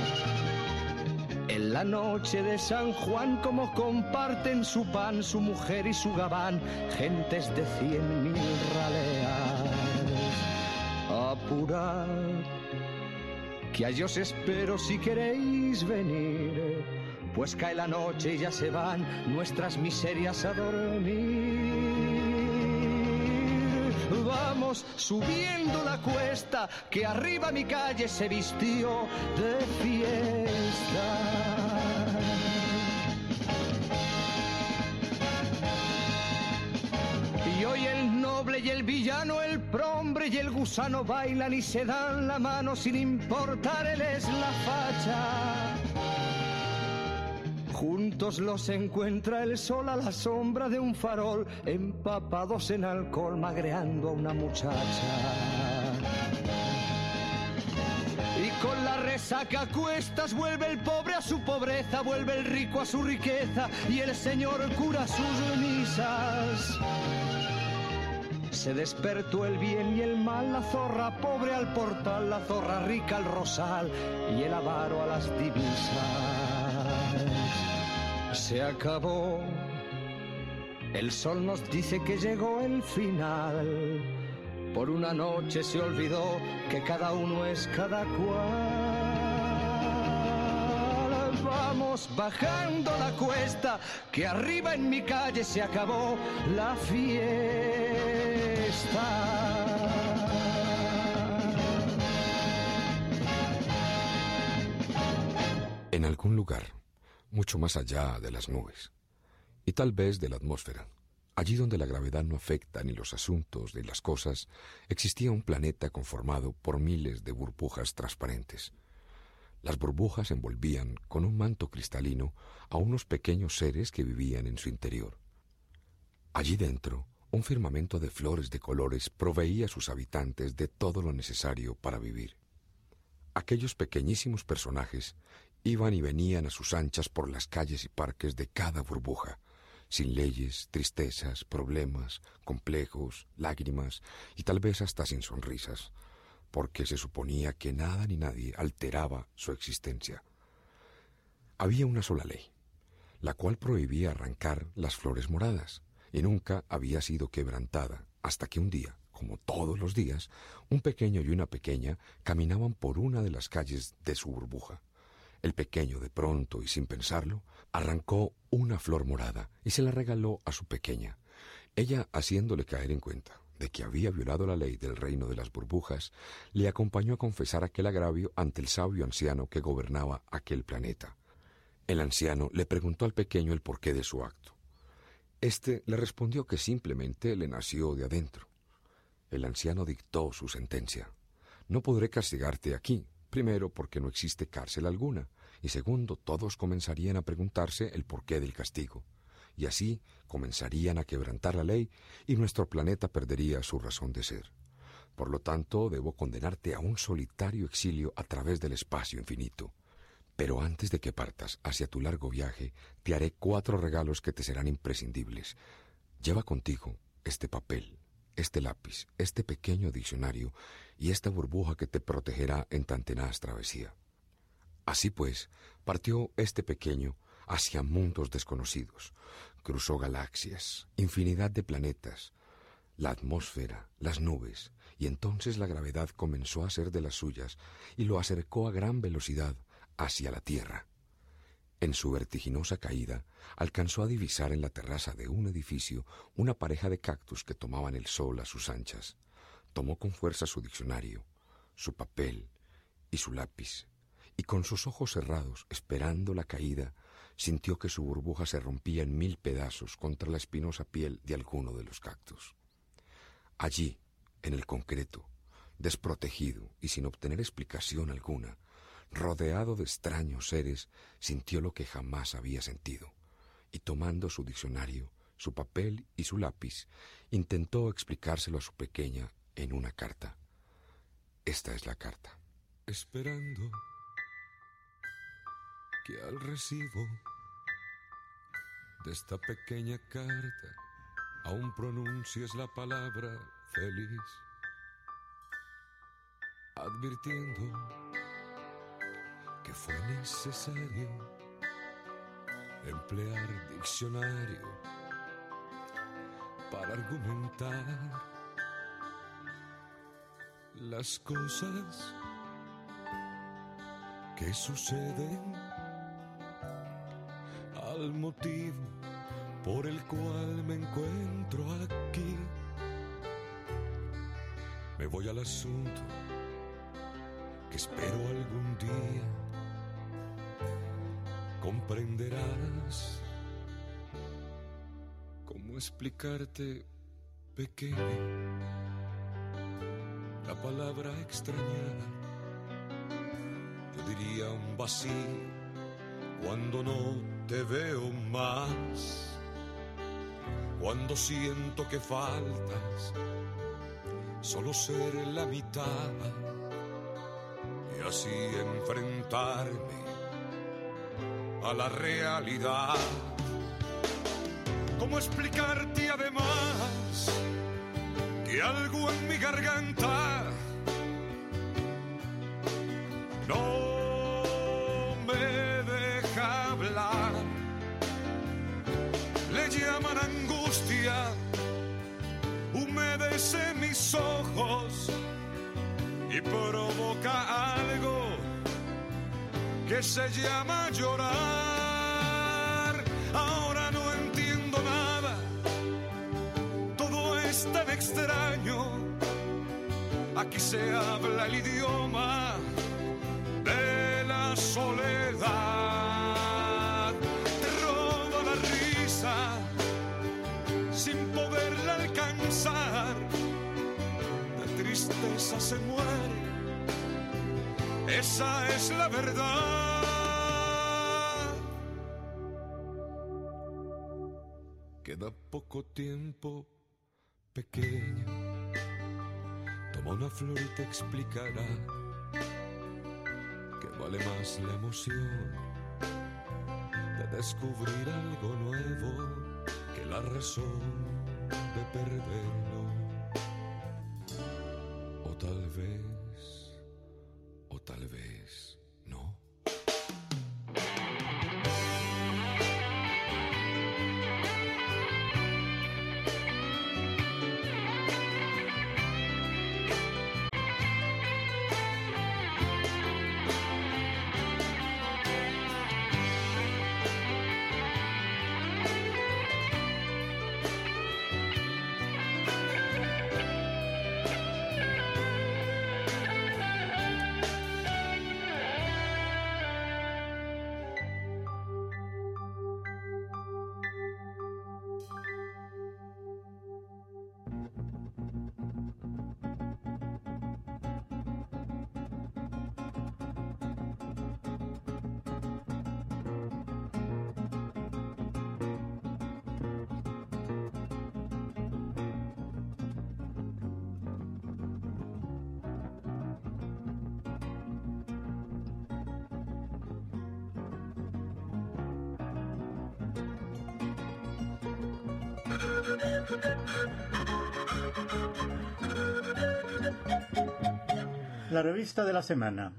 En la noche de San Juan como comparten su pan, su mujer y su gabán, gentes de 100.000 raleas. Apurad, que a yo os espero si queréis venir, pues cae la noche y ya se van nuestras miserias a dormir. Vamos subiendo la cuesta, que arriba mi calle se vistió de fiesta. Y hoy el noble y el villano, el prombre y el gusano bailan y se dan la mano sin importar él es la facha. Juntos los encuentra el sol a la sombra de un farol, empapados en alcohol, magreando a una muchacha. Y con la resaca a cuestas vuelve el pobre a su pobreza, vuelve el rico a su riqueza y el señor cura sus misas. Se despertó el bien y el mal, la zorra pobre al portal, la zorra rica al rosal y el avaro a las divisas. Se acabó, el sol nos dice que llegó el final. Por una noche se olvidó que cada uno es cada cual. Vamos bajando la cuesta, que arriba en mi calle se acabó la fiesta. En algún lugar, mucho más allá de las nubes, y tal vez de la atmósfera, allí donde la gravedad no afecta ni los asuntos ni las cosas, existía un planeta conformado por miles de burbujas transparentes. Las burbujas envolvían con un manto cristalino a unos pequeños seres que vivían en su interior. Allí dentro, un firmamento de flores de colores proveía a sus habitantes de todo lo necesario para vivir. Aquellos pequeñísimos personajes iban y venían a sus anchas por las calles y parques de cada burbuja, sin leyes, tristezas, problemas, complejos, lágrimas y tal vez hasta sin sonrisas, porque se suponía que nada ni nadie alteraba su existencia. Había una sola ley, la cual prohibía arrancar las flores moradas, y nunca había sido quebrantada, hasta que un día, como todos los días, un pequeño y una pequeña caminaban por una de las calles de su burbuja. El pequeño, de pronto y sin pensarlo, arrancó una flor morada y se la regaló a su pequeña. Ella, haciéndole caer en cuenta de que había violado la ley del reino de las burbujas, le acompañó a confesar aquel agravio ante el sabio anciano que gobernaba aquel planeta. El anciano le preguntó al pequeño el porqué de su acto. Este le respondió que simplemente le nació de adentro. El anciano dictó su sentencia. No podré castigarte aquí. Primero, porque no existe cárcel alguna, y segundo, todos comenzarían a preguntarse el porqué del castigo, y así comenzarían a quebrantar la ley y nuestro planeta perdería su razón de ser. Por lo tanto, debo condenarte a un solitario exilio a través del espacio infinito. Pero antes de que partas hacia tu largo viaje, te haré 4 regalos que te serán imprescindibles. Lleva contigo este papel, este lápiz, este pequeño diccionario y esta burbuja que te protegerá en tan tenaz travesía. Así pues, partió este pequeño hacia mundos desconocidos, cruzó galaxias, infinidad de planetas, la atmósfera, las nubes, y entonces la gravedad comenzó a ser de las suyas y lo acercó a gran velocidad hacia la Tierra. En su vertiginosa caída, alcanzó a divisar en la terraza de un edificio una pareja de cactus que tomaban el sol a sus anchas. Tomó con fuerza su diccionario, su papel y su lápiz, y con sus ojos cerrados, esperando la caída, sintió que su burbuja se rompía en 1000 pedazos contra la espinosa piel de alguno de los cactus. Allí, en el concreto, desprotegido y sin obtener explicación alguna, rodeado de extraños seres, sintió lo que jamás había sentido, y tomando su diccionario, su papel y su lápiz, intentó explicárselo a su pequeña en una carta. Esta es la carta. Esperando que al recibo de esta pequeña carta aún pronuncies la palabra feliz, advirtiendo que fue necesario emplear diccionario para argumentar las cosas que suceden, al motivo por el cual me encuentro aquí. Me voy al asunto que espero algún día comprenderás. ¿Cómo explicarte, pequeña, la palabra extrañada? Yo diría un vacío cuando no te veo más, cuando siento que faltas solo ser la mitad y así enfrentarme a la realidad. ¿Cómo explicarte además que algo en mi garganta no me deja hablar? Le llaman angustia, humedece mis ojos y provoca algo que se llama llorar. Ahora no entiendo nada, todo es tan extraño. Aquí se habla el idioma de la soledad. Te roba la risa sin poderla alcanzar. La tristeza se muere, esa es la verdad. Queda poco tiempo, pequeña. Toma una flor y te explicará que vale más la emoción de descubrir algo nuevo que la razón de perderlo. O tal vez no. La revista de la semana.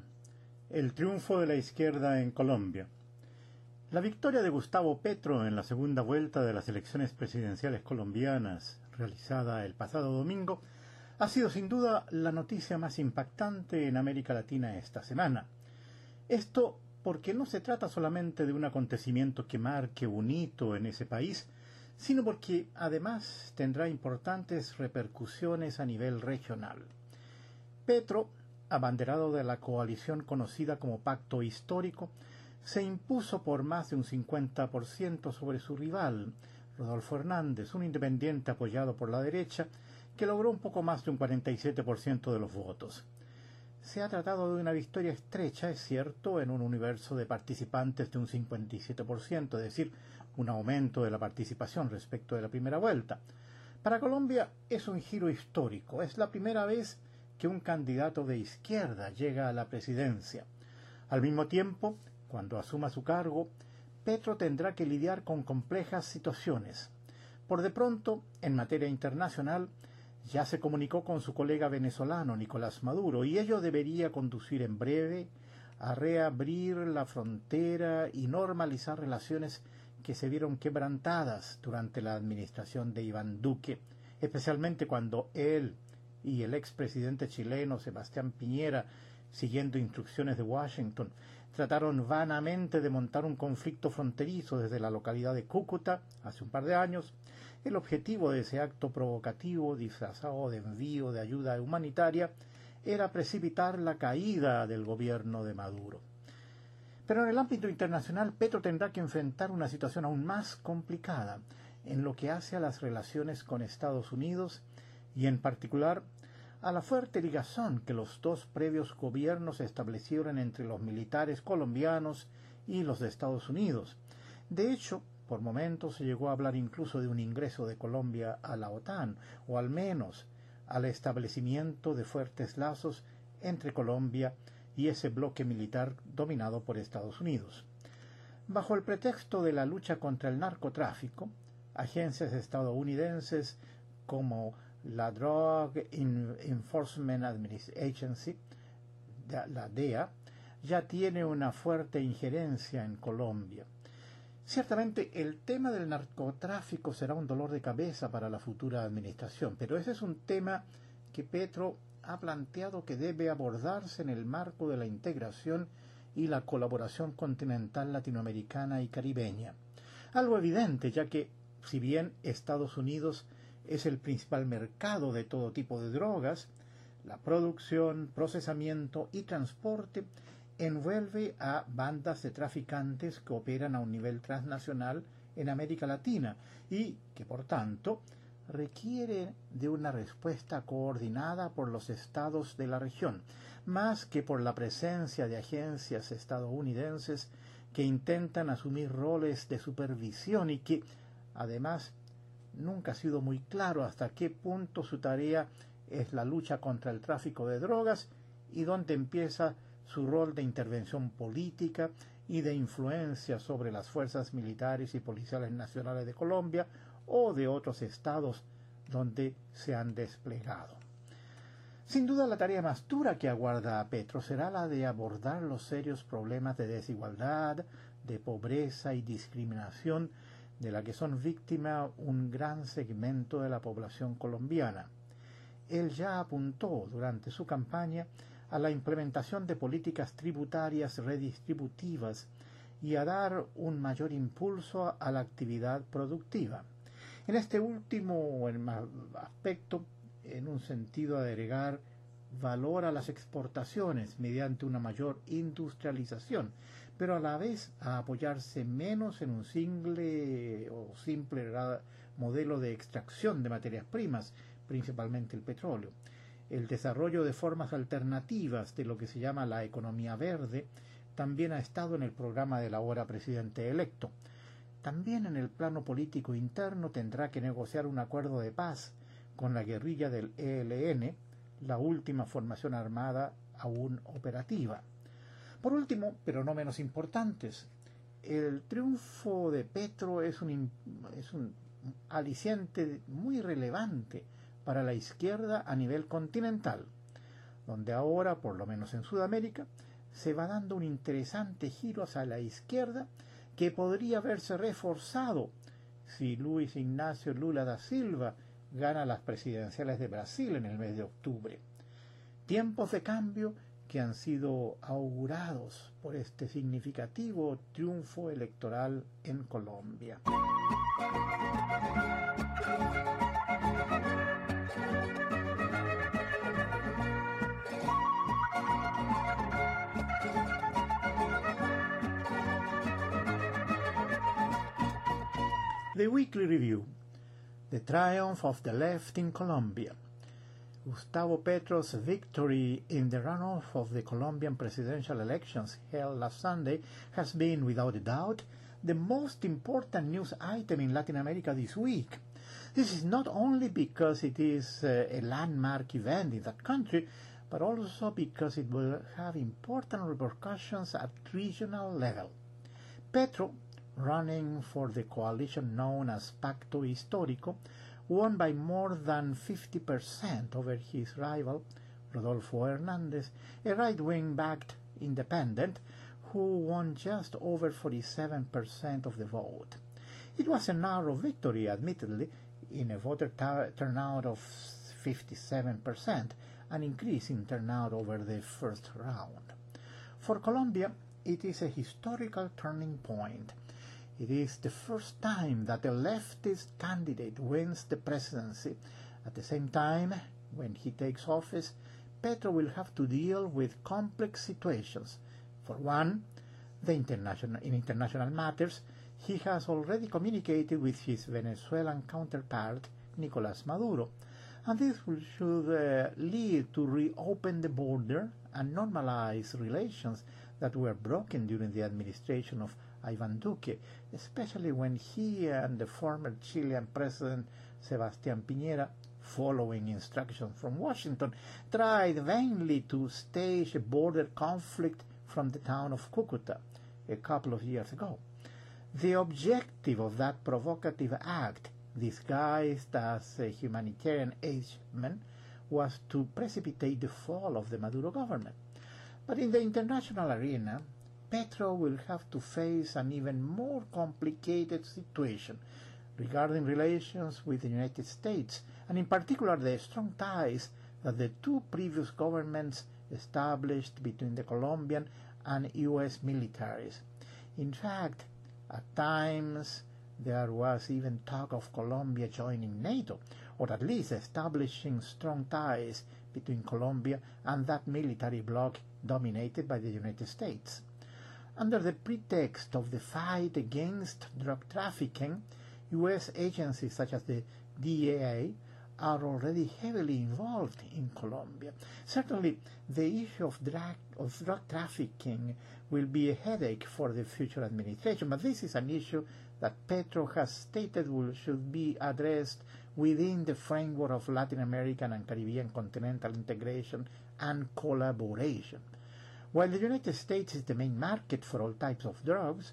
El triunfo de la izquierda en Colombia. La victoria de Gustavo Petro en la segunda vuelta de las elecciones presidenciales colombianas, realizada el pasado domingo, ha sido sin duda la noticia más impactante en América Latina esta semana. Esto porque no se trata solamente de un acontecimiento que marque un hito en ese país, sino porque además tendrá importantes repercusiones a nivel regional. Petro, abanderado de la coalición conocida como Pacto Histórico, se impuso por más de un 50% sobre su rival, Rodolfo Hernández, un independiente apoyado por la derecha, que logró un poco más de un 47% de los votos. Se ha tratado de una victoria estrecha, es cierto, en un universo de participantes de un 57%, es decir, un aumento de la participación respecto de la primera vuelta. Para Colombia es un giro histórico, es la primera vez que un candidato de izquierda llega a la presidencia. Al mismo tiempo, cuando asuma su cargo, Petro tendrá que lidiar con complejas situaciones. Por de pronto, en materia internacional, ya se comunicó con su colega venezolano Nicolás Maduro y ello debería conducir en breve a reabrir la frontera y normalizar relaciones que se vieron quebrantadas durante la administración de Iván Duque, especialmente cuando él y el expresidente chileno Sebastián Piñera, siguiendo instrucciones de Washington, trataron vanamente de montar un conflicto fronterizo desde la localidad de Cúcuta hace un par de años. El objetivo de ese acto provocativo, disfrazado de envío de ayuda humanitaria, era precipitar la caída del gobierno de Maduro. Pero en el ámbito internacional, Petro tendrá que enfrentar una situación aún más complicada en lo que hace a las relaciones con Estados Unidos y, en particular, a la fuerte ligazón que los dos previos gobiernos establecieron entre los militares colombianos y los de Estados Unidos. De hecho, por momentos se llegó a hablar incluso de un ingreso de Colombia a la OTAN, o al menos al establecimiento de fuertes lazos entre Colombia y ese bloque militar dominado por Estados Unidos. Bajo el pretexto de la lucha contra el narcotráfico, agencias estadounidenses como la Drug Enforcement Agency, la DEA, ya tiene una fuerte injerencia en Colombia. Ciertamente el tema del narcotráfico será un dolor de cabeza para la futura administración, pero ese es un tema que Petro ha planteado que debe abordarse en el marco de la integración y la colaboración continental latinoamericana y caribeña. Algo evidente, ya que si bien Estados Unidos es el principal mercado de todo tipo de drogas, la producción, procesamiento y transporte envuelve a bandas de traficantes que operan a un nivel transnacional en América Latina y que, por tanto, requiere de una respuesta coordinada por los estados de la región, más que por la presencia de agencias estadounidenses que intentan asumir roles de supervisión y que, además, nunca ha sido muy claro hasta qué punto su tarea es la lucha contra el tráfico de drogas y dónde empieza su rol de intervención política y de influencia sobre las fuerzas militares y policiales nacionales de Colombia o de otros estados donde se han desplegado. Sin duda la tarea más dura que aguarda a Petro será la de abordar los serios problemas de desigualdad, de pobreza y discriminación de la que son víctimas un gran segmento de la población colombiana. Él ya apuntó durante su campaña a la implementación de políticas tributarias redistributivas y a dar un mayor impulso a la actividad productiva. En este último aspecto, en un sentido de agregar valor a las exportaciones mediante una mayor industrialización, pero a la vez a apoyarse menos en un simple modelo de extracción de materias primas, principalmente el petróleo. El desarrollo de formas alternativas de lo que se llama la economía verde también ha estado en el programa del ahora presidente electo. También en el plano político interno tendrá que negociar un acuerdo de paz con la guerrilla del ELN, la última formación armada aún operativa. Por último, pero no menos importantes, el triunfo de Petro es un aliciente muy relevante para la izquierda a nivel continental, donde ahora, por lo menos en Sudamérica, se va dando un interesante giro hacia la izquierda que podría verse reforzado si Luis Ignacio Lula da Silva gana las presidenciales de Brasil en el mes de octubre. Tiempos de cambio que han sido augurados por este significativo triunfo electoral en Colombia. The Weekly Review: The Triumph of the Left in Colombia. Gustavo Petro's victory in the runoff of the Colombian presidential elections held last Sunday has been, without a doubt, the most important news item in Latin America this week. This is not only because it is a landmark event in that country, but also because it will have important repercussions at regional level. Petro, running for the coalition known as Pacto Histórico, won by more than 50% over his rival, Rodolfo Hernández, a right-wing backed independent who won just over 47% of the vote. It was a narrow victory, admittedly, in a voter turnout of 57%, an increase in turnout over the first round. For Colombia, it is a historical turning point. It is the first time that a leftist candidate wins the presidency. At the same time, when he takes office, Petro will have to deal with complex situations. For one, in international matters, he has already communicated with his Venezuelan counterpart, Nicolás Maduro, and this should lead to reopen the border and normalize relations that were broken during the administration of Ivan Duque, especially when he and the former Chilean President Sebastián Piñera, following instructions from Washington, tried vainly to stage a border conflict from the town of Cúcuta a couple of years ago. The objective of that provocative act, disguised as a humanitarian achievement, was to precipitate the fall of the Maduro government. But in the international arena, Petro will have to face an even more complicated situation regarding relations with the United States, and in particular the strong ties that the two previous governments established between the Colombian and U.S. militaries. In fact, at times there was even talk of Colombia joining NATO, or at least establishing strong ties between Colombia and that military bloc dominated by the United States. Under the pretext of the fight against drug trafficking, U.S. agencies such as the DEA are already heavily involved in Colombia. Certainly, the issue of drug trafficking will be a headache for the future administration, but this is an issue that Petro has stated should be addressed within the framework of Latin American and Caribbean continental integration and collaboration. While the United States is the main market for all types of drugs,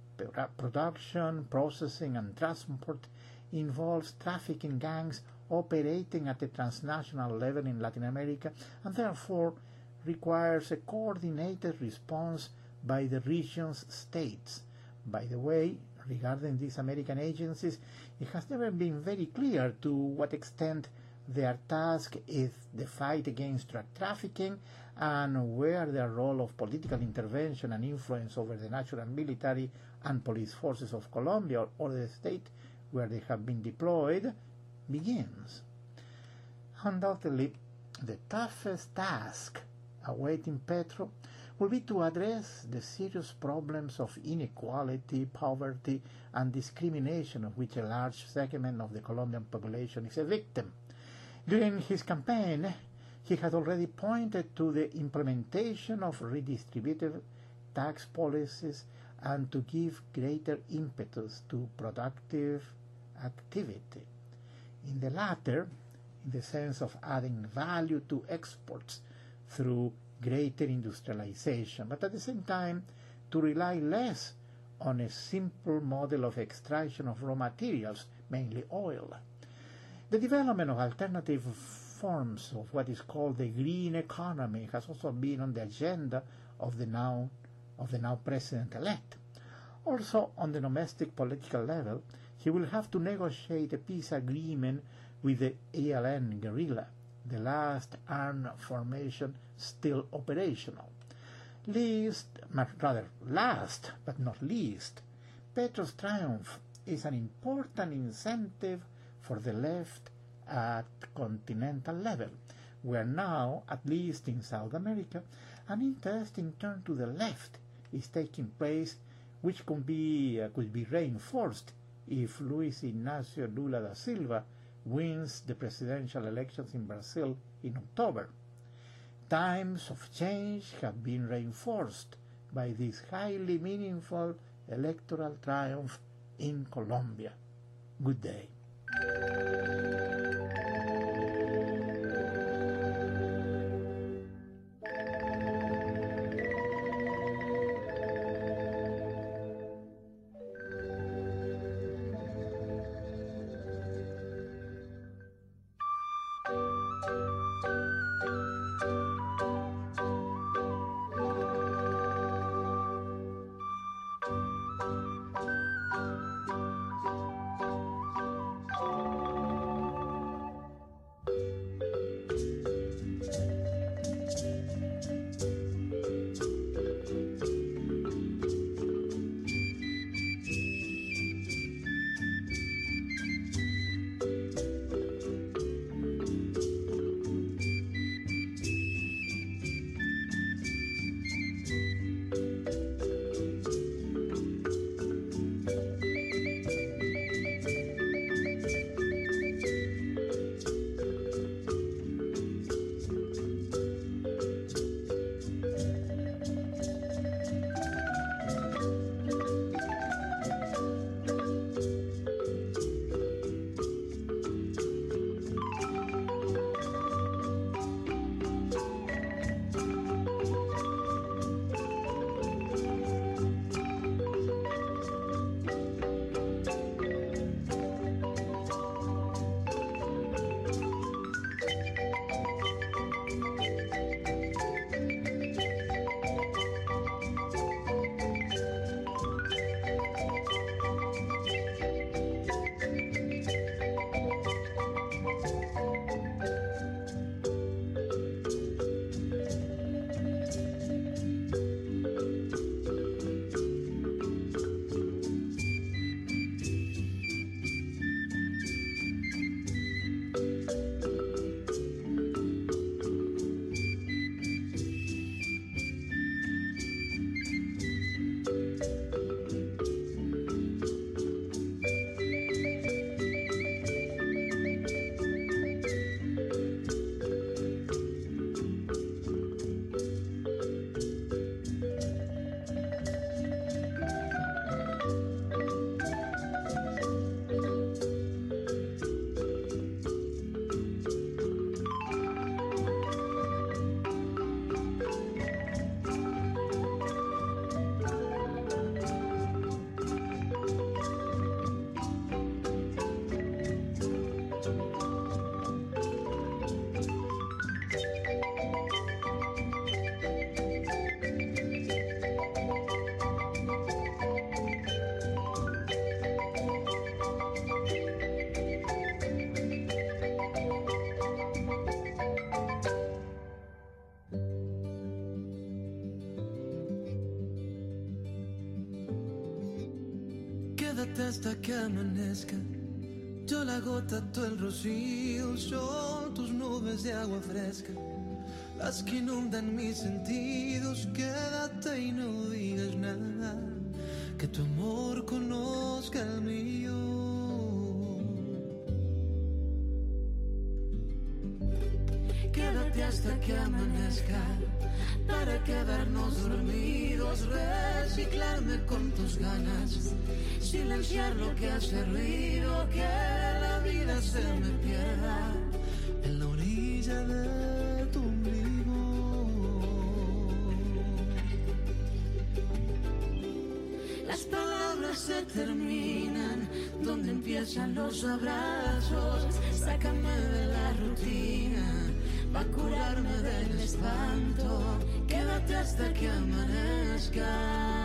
production, processing, and transport involves trafficking gangs operating at a transnational level in Latin America, and therefore requires a coordinated response by the region's states. By the way, regarding these American agencies, it has never been very clear to what extent their task is the fight against drug trafficking and where their role of political intervention and influence over the national military and police forces of Colombia or the state where they have been deployed begins. Undoubtedly, the toughest task awaiting Petro will be to address the serious problems of inequality, poverty, and discrimination of which a large segment of the Colombian population is a victim. During his campaign, he had already pointed to the implementation of redistributive tax policies and to give greater impetus to productive activity. In the latter, in the sense of adding value to exports through greater industrialization, but at the same time to rely less on a simple model of extraction of raw materials, mainly oil. The development of alternative forms of what is called the green economy has also been on the agenda of the now president-elect. Also, on the domestic political level, he will have to negotiate a peace agreement with the ELN guerrilla, the last armed formation still operational. Last but not least, Petro's triumph is an important incentive for the left at continental level, where now, at least in South America, an interesting turn to the left is taking place, which could be reinforced if Luis Ignacio Lula da Silva wins the presidential elections in Brazil in October. Times of change have been reinforced by this highly meaningful electoral triumph in Colombia. Good day. Quédate hasta que amanezca. Yo la gota, tú el rocío, son tus nubes de agua fresca, las que inundan mis sentidos. Quédate y no digas nada, que tu amor conozca el mío. Quédate hasta que amanezca, para quedarnos dormidos, reciclarme con tus ganas, silenciar lo que hace ruido, que la vida se me pierda en la orilla de tu ombligo. Las palabras se terminan donde empiezan los abrazos. Sácame de la rutina, va a curarme del espanto. Quédate hasta que amanezca.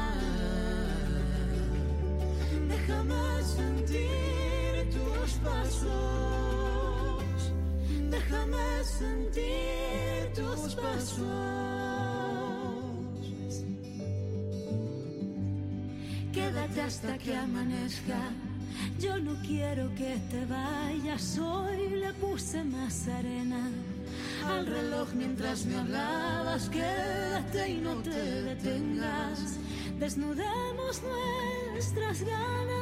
Déjame sentir tus pasos. Déjame sentir tus pasos. Quédate hasta que amanezca. Yo no quiero que te vayas. Hoy le puse más arena al reloj mientras me hablabas. Quédate y no te detengas. Desnudemos nuestras ganas.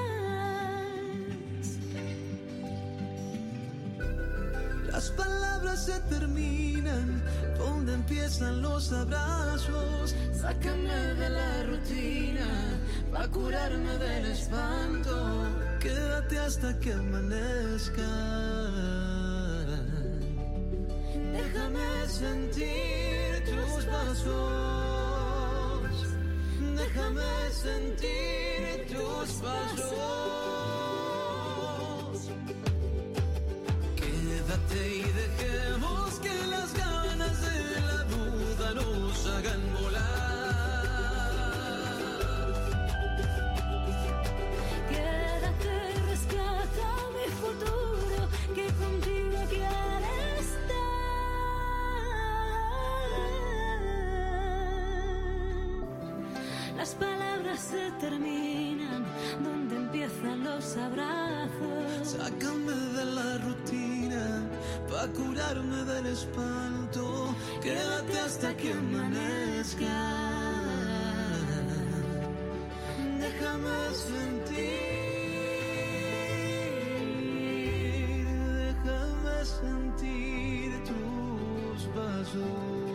Las palabras se terminan donde empiezan los abrazos. Sácame de la rutina, va a curarme del espanto. Quédate hasta que amanezca. Déjame sentir tus pasos. Déjame sentir tus pasos. Quédate y dejemos que las ganas de la duda nos hagan volar. Las palabras se terminan donde empiezan los abrazos. Sácame de la rutina, pa' curarme del espanto. Quédate hasta que amanezca. Déjame sentir tus pasos.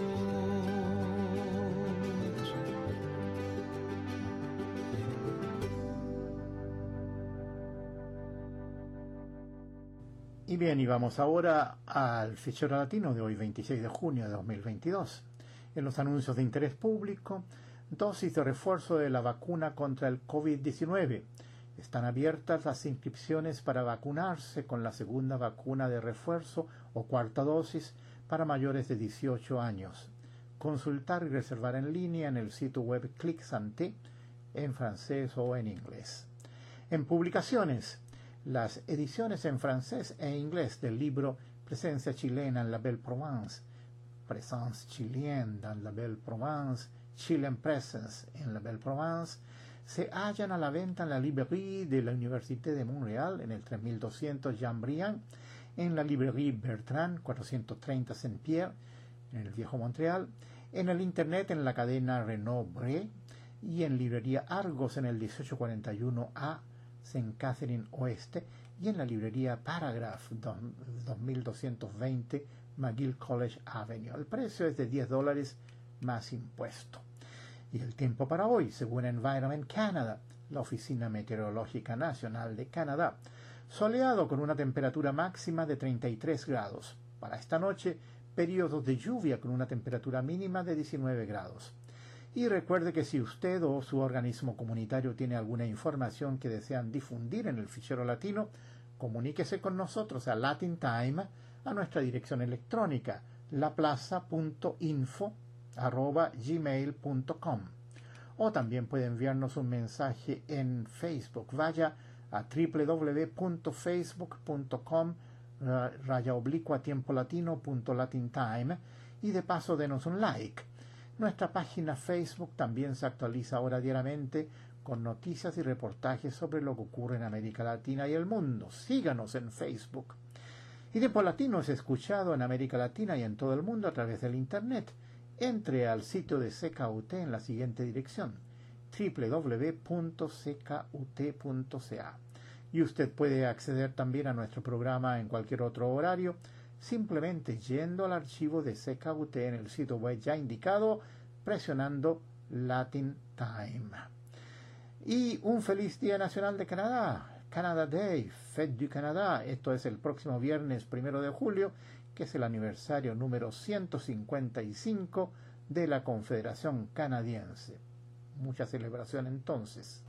Y bien, y vamos ahora al fichero latino de hoy, 26 de junio de 2022. En los anuncios de interés público, dosis de refuerzo de la vacuna contra el COVID-19. Están abiertas las inscripciones para vacunarse con la segunda vacuna de refuerzo o cuarta dosis para mayores de 18 años. Consultar y reservar en línea en el sitio web Clic Santé, en francés o en inglés. En publicaciones, las ediciones en francés e inglés del libro Presencia chilena en la Belle Provence, Présence chilienne dans la Belle Provence, Chilean Presence en la Belle Provence, se hallan a la venta en la Librairie de la Université de Montréal, en el 3200 Jean Briand, en la Librairie Bertrand, 430 Saint-Pierre, en el Viejo Montreal, en el Internet en la cadena Renaud-Bré y en Librería Argos en el 1841A, St. Catherine Oeste, y en la librería Paragraph 2220 McGill College Avenue. El precio es de $10 más impuesto. Y el tiempo para hoy, según Environment Canada, la Oficina Meteorológica Nacional de Canadá, soleado con una temperatura máxima de 33 grados. Para esta noche, periodos de lluvia con una temperatura mínima de 19 grados. Y recuerde que si usted o su organismo comunitario tiene alguna información que desean difundir en el fichero latino, comuníquese con nosotros a Latin Time, a nuestra dirección electrónica laplaza.info@gmail.com, o también puede enviarnos un mensaje en Facebook. Vaya a www.facebook.com/tiempolatino.latintime y de paso denos un like. Nuestra página Facebook también se actualiza ahora diariamente con noticias y reportajes sobre lo que ocurre en América Latina y el mundo. Síganos en Facebook. Y Tiempo Latino es escuchado en América Latina y en todo el mundo a través del Internet. Entre al sitio de CKUT en la siguiente dirección: www.ckut.ca. Y usted puede acceder también a nuestro programa en cualquier otro horario, simplemente yendo al archivo de CKUT en el sitio web ya indicado, presionando Latin Time. Y un feliz Día Nacional de Canadá, Canada Day, Fête du Canada. Esto es el próximo viernes 1 de julio, que es el aniversario número 155 de la Confederación Canadiense. Mucha celebración entonces.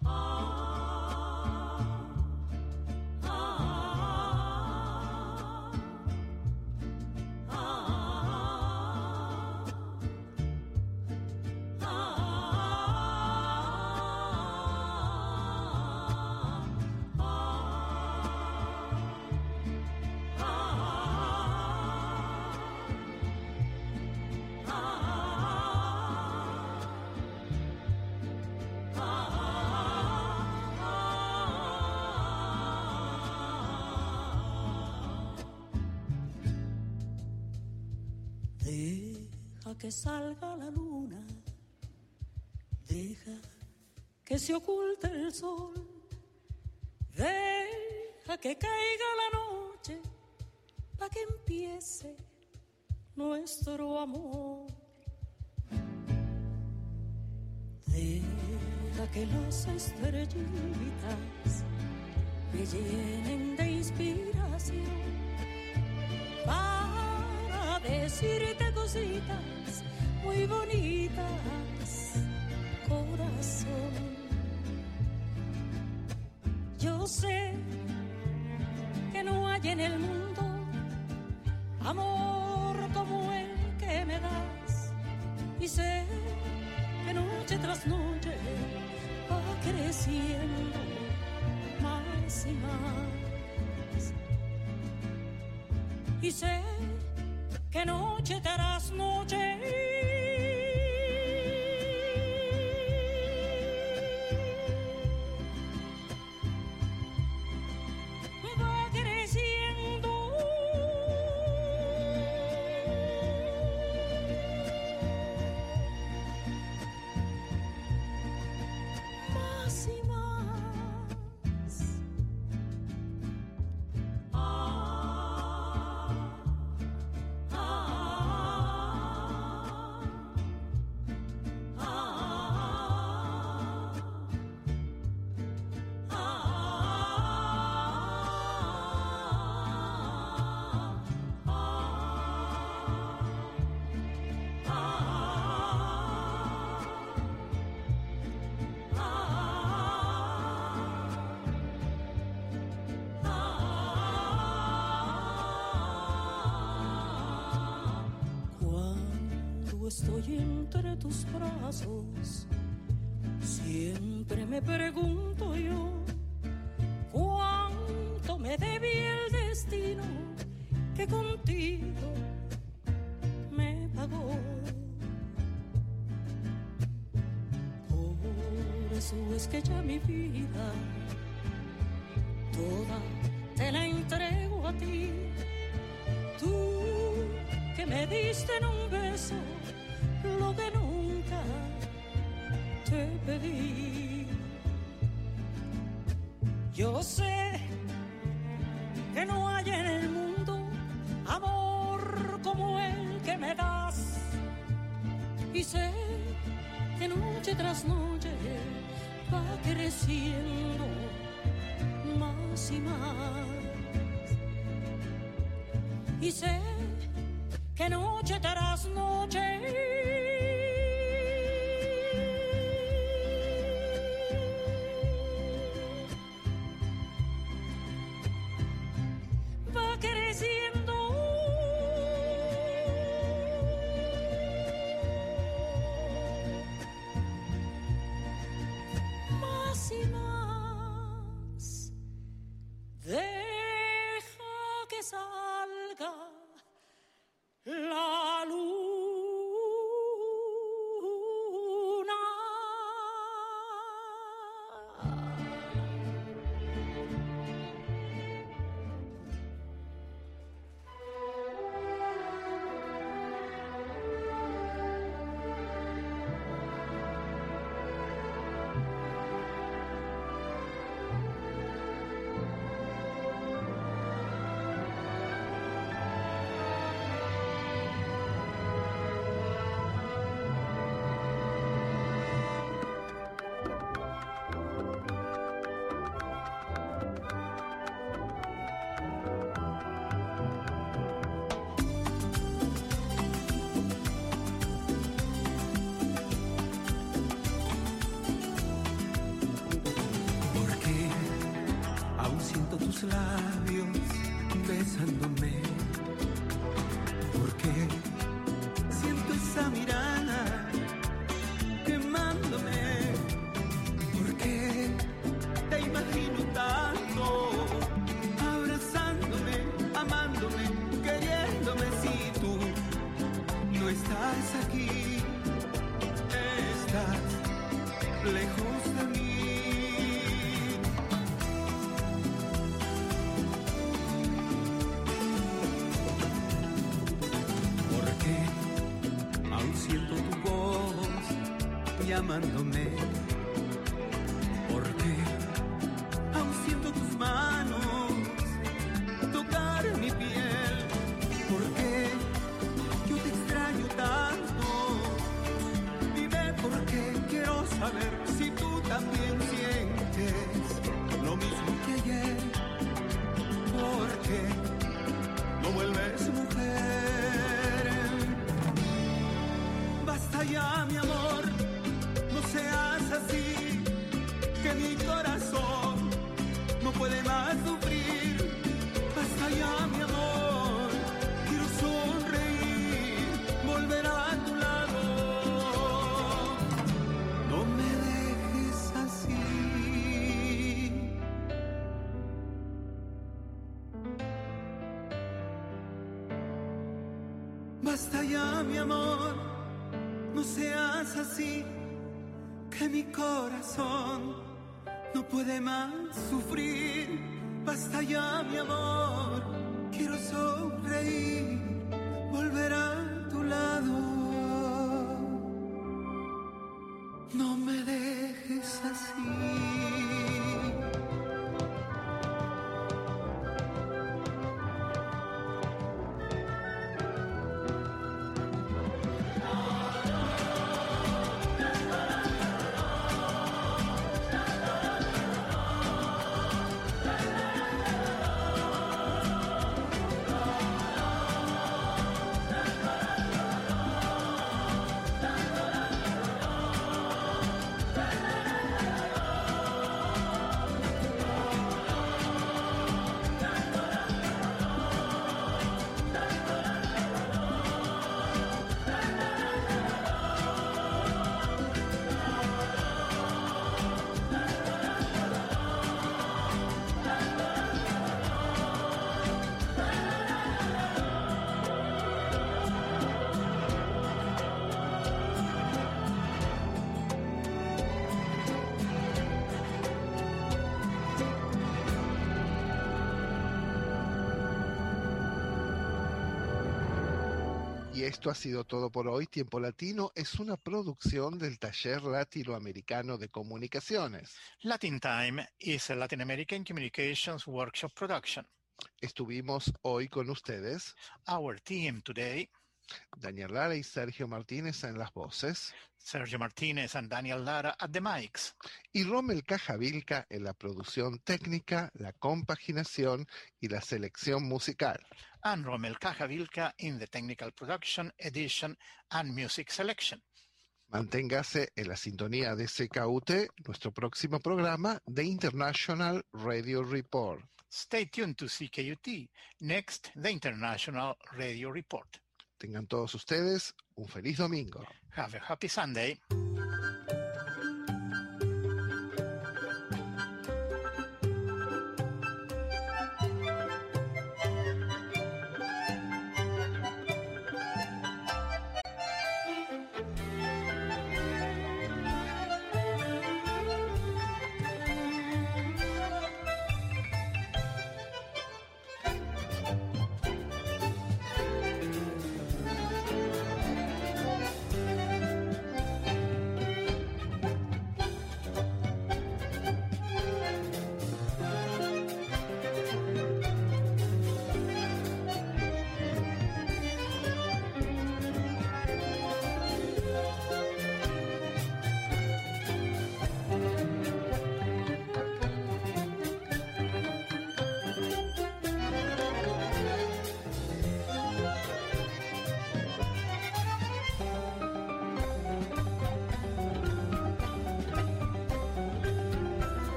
Que salga la luna, deja que se oculte el sol, deja que caiga la noche, pa' que empiece nuestro amor. Deja que las estrellitas me llenen de inspiración para decirte cositas muy bonitas, corazón. Yo sé que no hay en el mundo amor como el que me das, y sé que noche tras noche va creciendo más y más, y sé que noche tras noche va creciendo más y más. Estoy entre tus brazos, siempre me pregunto yo, ¿cuánto me debía el destino que contigo me pagó? Por eso es que ya mi vida toda te la entrego a ti, tú que me diste en un beso lo que nunca te pedí. Yo sé que no hay en el mundo amor como el que me das, y sé que noche tras noche va creciendo más y más, y sé que noche tras noche va creciendo más y más. Deja que salga la luna. lejos de mí. Porque aún siento tu voz llamándome. Porque aún siento tus manos tocar mi piel. Porque yo te extraño tanto. Dime por qué, quiero saber si tú también sientes lo mismo que ayer. Porque no vuelves mujer. Basta ya, mi amor, no seas así, que mi corazón no puede más sufrir. Basta ya, mi amor, quiero sonreír, volver a tu lado. No me dejes así. Basta ya, mi amor, no seas así, que mi corazón no puede más sufrir. Basta ya, mi amor, quiero sonreír, volver a tu lado. No me dejes así. Y esto ha sido todo por hoy. Tiempo Latino es una producción del Taller Latinoamericano de Comunicaciones. Latin Time is a Latin American Communications Workshop production. Estuvimos hoy con ustedes. Our team today: Daniel Lara y Sergio Martínez en las voces. Sergio Martínez and Daniel Lara at the mics. Y Rommel Cajavilca en la producción técnica, la compaginación y la selección musical. And Rommel Cajavilca in the technical production, edition, and music selection. Manténgase en la sintonía de CKUT, nuestro próximo programa, The International Radio Report. Stay tuned to CKUT. Next, the International Radio Report. Tengan todos ustedes un feliz domingo. Have a happy Sunday.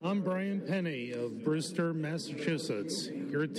I'm Brian Penny of Brewster, Massachusetts, here